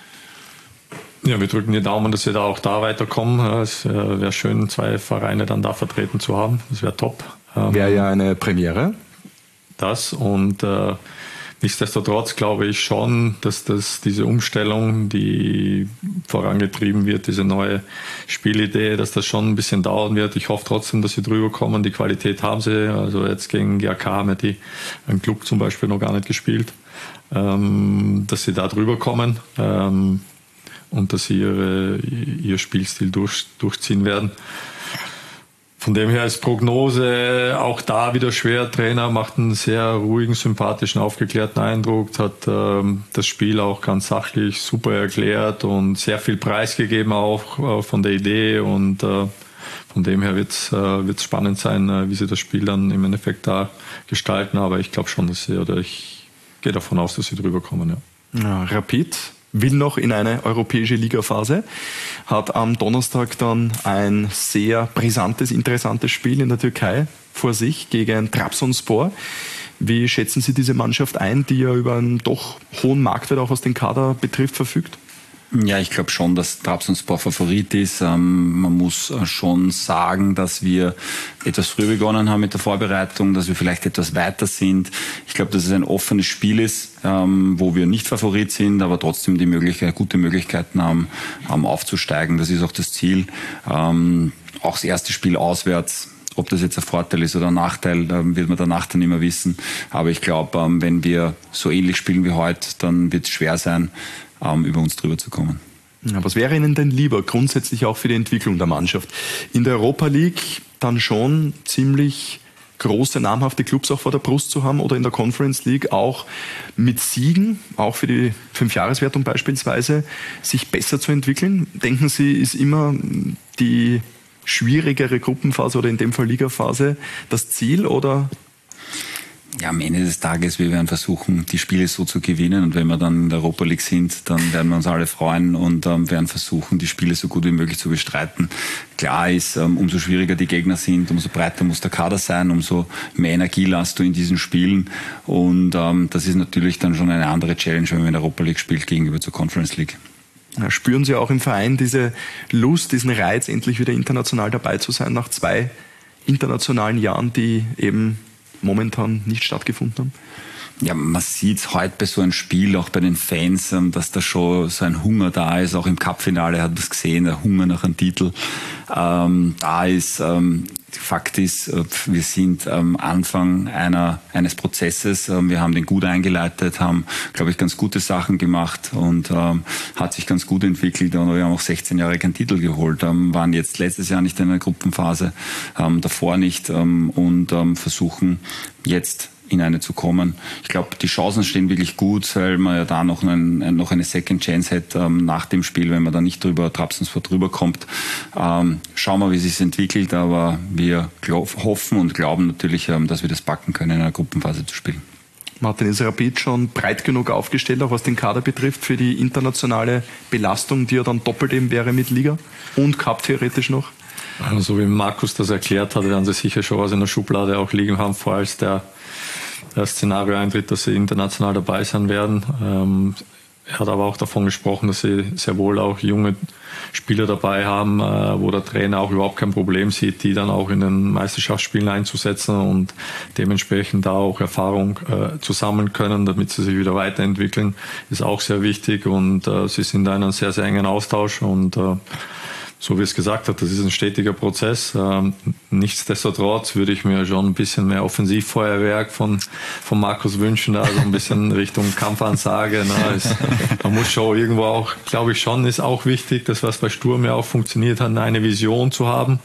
Ja, wir drücken die Daumen, dass wir da auch da weiterkommen. Es wäre schön, 2 Vereine dann da vertreten zu haben. Das wäre top. Wäre ja eine Premiere. Das und nichtsdestotrotz glaube ich schon, dass diese Umstellung, die vorangetrieben wird, diese neue Spielidee, dass das schon ein bisschen dauern wird. Ich hoffe trotzdem, dass sie drüber kommen. Die Qualität haben sie. Also jetzt gegen GRK haben die einen Club zum Beispiel noch gar nicht gespielt. Dass sie da drüber kommen. Und dass sie ihr Spielstil durchziehen werden. Von dem her ist Prognose auch da wieder schwer. Trainer macht einen sehr ruhigen, sympathischen, aufgeklärten Eindruck, hat das Spiel auch ganz sachlich super erklärt und sehr viel preisgegeben auch von der Idee. Und von dem her wird's spannend sein, wie sie das Spiel dann im Endeffekt da gestalten. Aber ich glaube schon, ich gehe davon aus, dass sie drüber kommen. Ja, Rapid will noch in eine europäische Ligaphase, hat am Donnerstag dann ein sehr brisantes, interessantes Spiel in der Türkei vor sich gegen Trabzonspor. Wie schätzen Sie diese Mannschaft ein, die ja über einen doch hohen Marktwert auch was den Kader betrifft verfügt? Ja, ich glaube schon, dass Trabzonspor Favorit ist. Man muss schon sagen, dass wir etwas früher begonnen haben mit der Vorbereitung, dass wir vielleicht etwas weiter sind. Ich glaube, dass es ein offenes Spiel ist, wo wir nicht Favorit sind, aber trotzdem gute Möglichkeiten haben aufzusteigen. Das ist auch das Ziel. Auch das erste Spiel auswärts. Ob das jetzt ein Vorteil ist oder ein Nachteil, wird man danach dann immer wissen. Aber ich glaube, wenn wir so ähnlich spielen wie heute, dann wird es schwer sein, über uns drüber zu kommen. Ja, was wäre Ihnen denn lieber, grundsätzlich auch für die Entwicklung der Mannschaft? In der Europa League dann schon ziemlich große, namhafte Clubs auch vor der Brust zu haben oder in der Conference League auch mit Siegen, auch für die 5-Jahreswertung beispielsweise, sich besser zu entwickeln? Denken Sie, ist immer die schwierigere Gruppenphase oder in dem Fall Ligaphase das Ziel, oder? Ja, am Ende des Tages, wir werden versuchen, die Spiele so zu gewinnen, und wenn wir dann in der Europa League sind, dann werden wir uns alle freuen und werden versuchen, die Spiele so gut wie möglich zu bestreiten. Klar ist, umso schwieriger die Gegner sind, umso breiter muss der Kader sein, umso mehr Energie hast du in diesen Spielen, und das ist natürlich dann schon eine andere Challenge, wenn man in der Europa League spielt gegenüber zur Conference League. Ja, spüren Sie auch im Verein diese Lust, diesen Reiz, endlich wieder international dabei zu sein, nach 2 internationalen Jahren, die eben momentan nicht stattgefunden haben? Ja, man sieht es heute bei so einem Spiel, auch bei den Fans, dass da schon so ein Hunger da ist. Auch im Cup-Finale hat man es gesehen, der Hunger nach einem Titel da ist. Fakt ist, wir sind am Anfang eines Prozesses. Wir haben den gut eingeleitet, haben, glaube ich, ganz gute Sachen gemacht und hat sich ganz gut entwickelt. Und wir haben auch 16 Jahre keinen Titel geholt, waren jetzt letztes Jahr nicht in der Gruppenphase, davor nicht, und versuchen jetzt in eine zu kommen. Ich glaube, die Chancen stehen wirklich gut, weil man ja da noch eine Second Chance hätte nach dem Spiel, wenn man da nicht Trabzonspor drüber kommt. Schauen wir, wie es sich entwickelt, aber wir hoffen und glauben natürlich, dass wir das packen können, in einer Gruppenphase zu spielen. Martin, ist Rapid schon breit genug aufgestellt, auch was den Kader betrifft, für die internationale Belastung, die ja dann doppelt eben wäre mit Liga und Cup theoretisch noch? Also wie Markus das erklärt hat, werden sie sicher schon was in der Schublade auch liegen haben, vor als der Szenario eintritt, dass sie international dabei sein werden. Er hat aber auch davon gesprochen, dass sie sehr wohl auch junge Spieler dabei haben, wo der Trainer auch überhaupt kein Problem sieht, die dann auch in den Meisterschaftsspielen einzusetzen und dementsprechend da auch Erfahrung zu sammeln können, damit sie sich wieder weiterentwickeln, ist auch sehr wichtig, und sie sind da in einem sehr, sehr engen Austausch, und so wie es gesagt hat, das ist ein stetiger Prozess. Nichtsdestotrotz würde ich mir schon ein bisschen mehr Offensivfeuerwerk von Markus wünschen, da so ein bisschen Richtung Kampfansage. Man muss schon irgendwo auch, glaube ich schon, ist auch wichtig, das was bei Sturm ja auch funktioniert hat, eine Vision zu haben,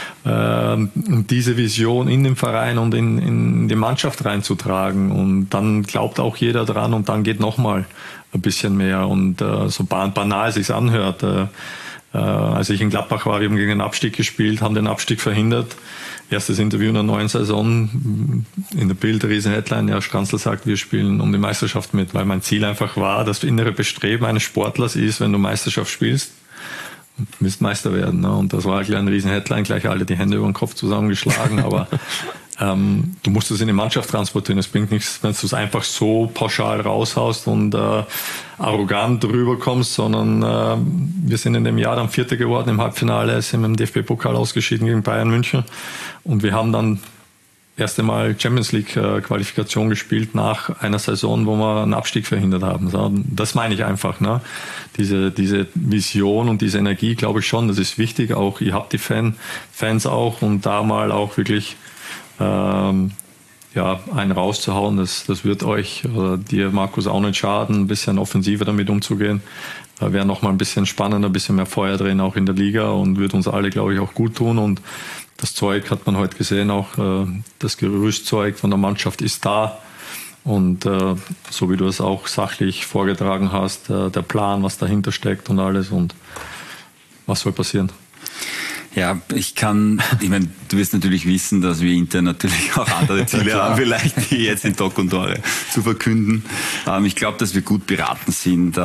und diese Vision in den Verein und in die Mannschaft reinzutragen, und dann glaubt auch jeder dran, und dann geht nochmal ein bisschen mehr, und so banal sich's anhört. Als ich in Gladbach war, wir haben gegen den Abstieg gespielt, haben den Abstieg verhindert. Erstes Interview in der neuen Saison, in der Bild, Riesen-Headline, ja, Stranzl sagt, wir spielen um die Meisterschaft mit, weil mein Ziel einfach war, das innere Bestreben eines Sportlers ist, wenn du Meisterschaft spielst, müsst Meister werden. Ne? Und das war gleich eine Riesen-Headline, gleich alle die Hände über den Kopf zusammengeschlagen, aber du musst es in die Mannschaft transportieren. Es bringt nichts, wenn du es einfach so pauschal raushaust und arrogant rüberkommst, sondern wir sind in dem Jahr dann Vierter geworden im Halbfinale, sind im DFB-Pokal ausgeschieden gegen Bayern München, und wir haben dann erste Mal Champions League Qualifikation gespielt nach einer Saison, wo wir einen Abstieg verhindert haben. Das meine ich einfach, ne? Diese Vision und diese Energie, glaube ich schon, das ist wichtig. Auch ihr habt die Fans auch, und da mal auch wirklich einen rauszuhauen, das wird euch oder dir, Markus, auch nicht schaden, ein bisschen offensiver damit umzugehen. Wäre noch mal ein bisschen spannender, ein bisschen mehr Feuer drin, auch in der Liga, und wird uns alle, glaube ich, auch gut tun. Und das Zeug hat man heute gesehen, auch das Gerüstzeug von der Mannschaft ist da. Und so wie du es auch sachlich vorgetragen hast, der Plan, was dahinter steckt und alles, und was soll passieren? Ja, ich meine, du wirst natürlich wissen, dass wir intern natürlich auch andere Ziele haben, vielleicht die jetzt in Doc und Tore zu verkünden. Ich glaube, dass wir gut beraten sind,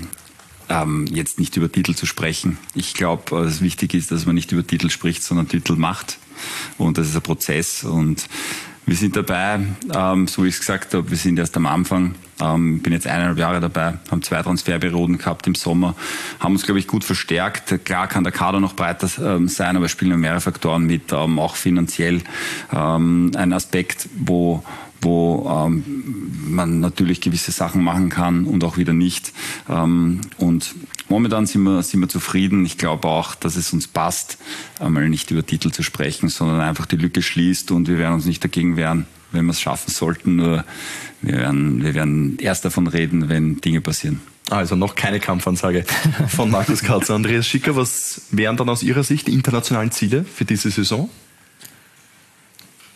jetzt nicht über Titel zu sprechen. Ich glaube, dass wichtig ist, dass man nicht über Titel spricht, sondern Titel macht. Und das ist ein Prozess, und wir sind dabei, so wie ich es gesagt habe, wir sind erst am Anfang. Bin jetzt 1,5 Jahre dabei, haben 2 Transferperioden gehabt im Sommer, haben uns, glaube ich, gut verstärkt. Klar kann der Kader noch breiter sein, aber es spielen mehrere Faktoren mit, auch finanziell ein Aspekt, wo man natürlich gewisse Sachen machen kann und auch wieder nicht. Und momentan sind wir zufrieden. Ich glaube auch, dass es uns passt, einmal nicht über Titel zu sprechen, sondern einfach die Lücke schließt, und wir werden uns nicht dagegen wehren, wenn wir es schaffen sollten. Nur wir werden erst davon reden, wenn Dinge passieren. Also noch keine Kampfansage von Markus Katzer. Andreas Schicker, was wären dann aus Ihrer Sicht die internationalen Ziele für diese Saison?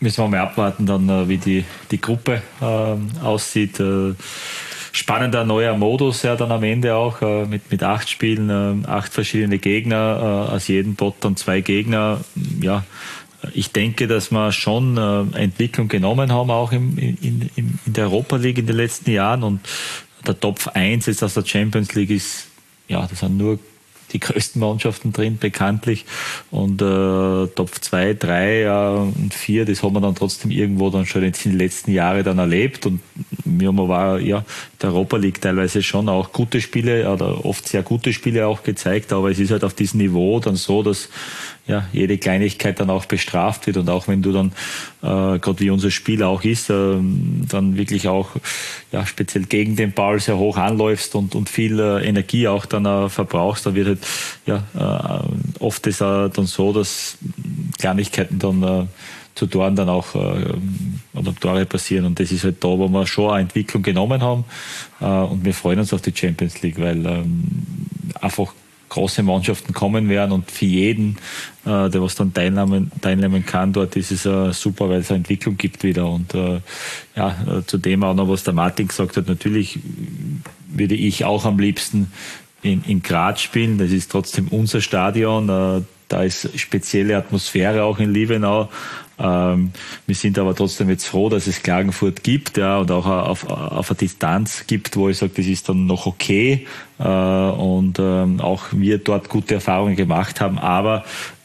müssen wir mal abwarten, dann, wie die Gruppe aussieht. Spannender neuer Modus ja dann am Ende auch, mit 8 Spielen, 8 verschiedene Gegner, aus jedem Pot dann 2 Gegner. Ja, ich denke, dass wir schon Entwicklung genommen haben, auch in der Europa League in den letzten Jahren, und der Top 1 jetzt aus der Champions League ist, ja, das sind nur die größten Mannschaften drin, bekanntlich. Und Top 2, 3 und 4, das haben wir dann trotzdem irgendwo dann schon in den letzten Jahren dann erlebt. Und wir haben aber ja der Europa League teilweise schon auch gute Spiele oder oft sehr gute Spiele auch gezeigt. Aber es ist halt auf diesem Niveau dann so, dass ja jede Kleinigkeit dann auch bestraft wird. Und auch wenn du dann, gerade wie unser Spiel auch ist, dann wirklich auch ja speziell gegen den Ball sehr hoch anläufst und viel Energie auch dann verbrauchst, dann wird halt ja oft ist dann so, dass Kleinigkeiten dann zu Toren dann auch oder Tore passieren, und das ist halt da, wo wir schon eine Entwicklung genommen haben, und wir freuen uns auf die Champions League, weil einfach große Mannschaften kommen werden, und für jeden, der was dann teilnehmen kann, dort ist es super, weil es eine Entwicklung gibt wieder. Und ja, zu dem auch noch, was der Martin gesagt hat, natürlich würde ich auch am liebsten in Graz spielen. Das ist trotzdem unser Stadion. Da ist spezielle Atmosphäre auch in Liebenau. Wir sind aber trotzdem jetzt froh, dass es Klagenfurt gibt, ja, und auch auf eine Distanz gibt, wo ich sage, das ist dann noch okay, und auch wir dort gute Erfahrungen gemacht haben. Aber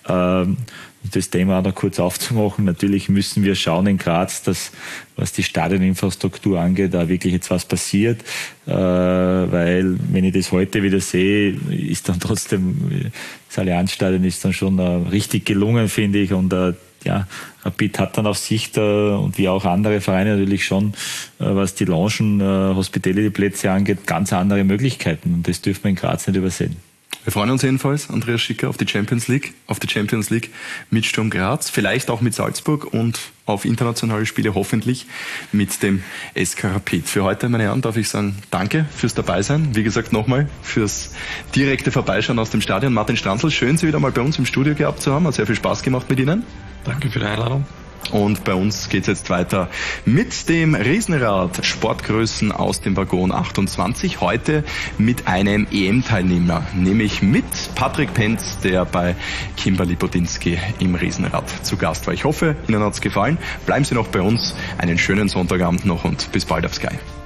das Thema auch noch kurz aufzumachen, natürlich müssen wir schauen in Graz, dass, was die Stadioninfrastruktur angeht, da wirklich jetzt was passiert, weil wenn ich das heute wieder sehe, ist dann trotzdem, das Allianzstadion ist dann schon richtig gelungen, finde ich, und ja, Rapid hat dann auf Sicht und wie auch andere Vereine natürlich schon, was die Loungen, Hospitality-Plätze angeht, ganz andere Möglichkeiten, und das dürfen wir in Graz nicht übersehen. Wir freuen uns jedenfalls, Andreas Schicker, auf die Champions League mit Sturm Graz, vielleicht auch mit Salzburg und auf internationale Spiele hoffentlich mit dem SK Rapid. Für heute, meine Herren, darf ich sagen, danke fürs Dabeisein. Wie gesagt, nochmal fürs direkte Vorbeischauen aus dem Stadion. Martin Stranzl, schön, Sie wieder mal bei uns im Studio gehabt zu haben. Hat sehr viel Spaß gemacht mit Ihnen. Danke für die Einladung. Und bei uns geht's jetzt weiter mit dem Riesenrad Sportgrößen aus dem Waggon 28. Heute mit einem EM-Teilnehmer, nämlich mit Patrick Penz, der bei Kimberly Bodinski im Riesenrad zu Gast war. Ich hoffe, Ihnen hat's gefallen. Bleiben Sie noch bei uns. Einen schönen Sonntagabend noch und bis bald auf Sky.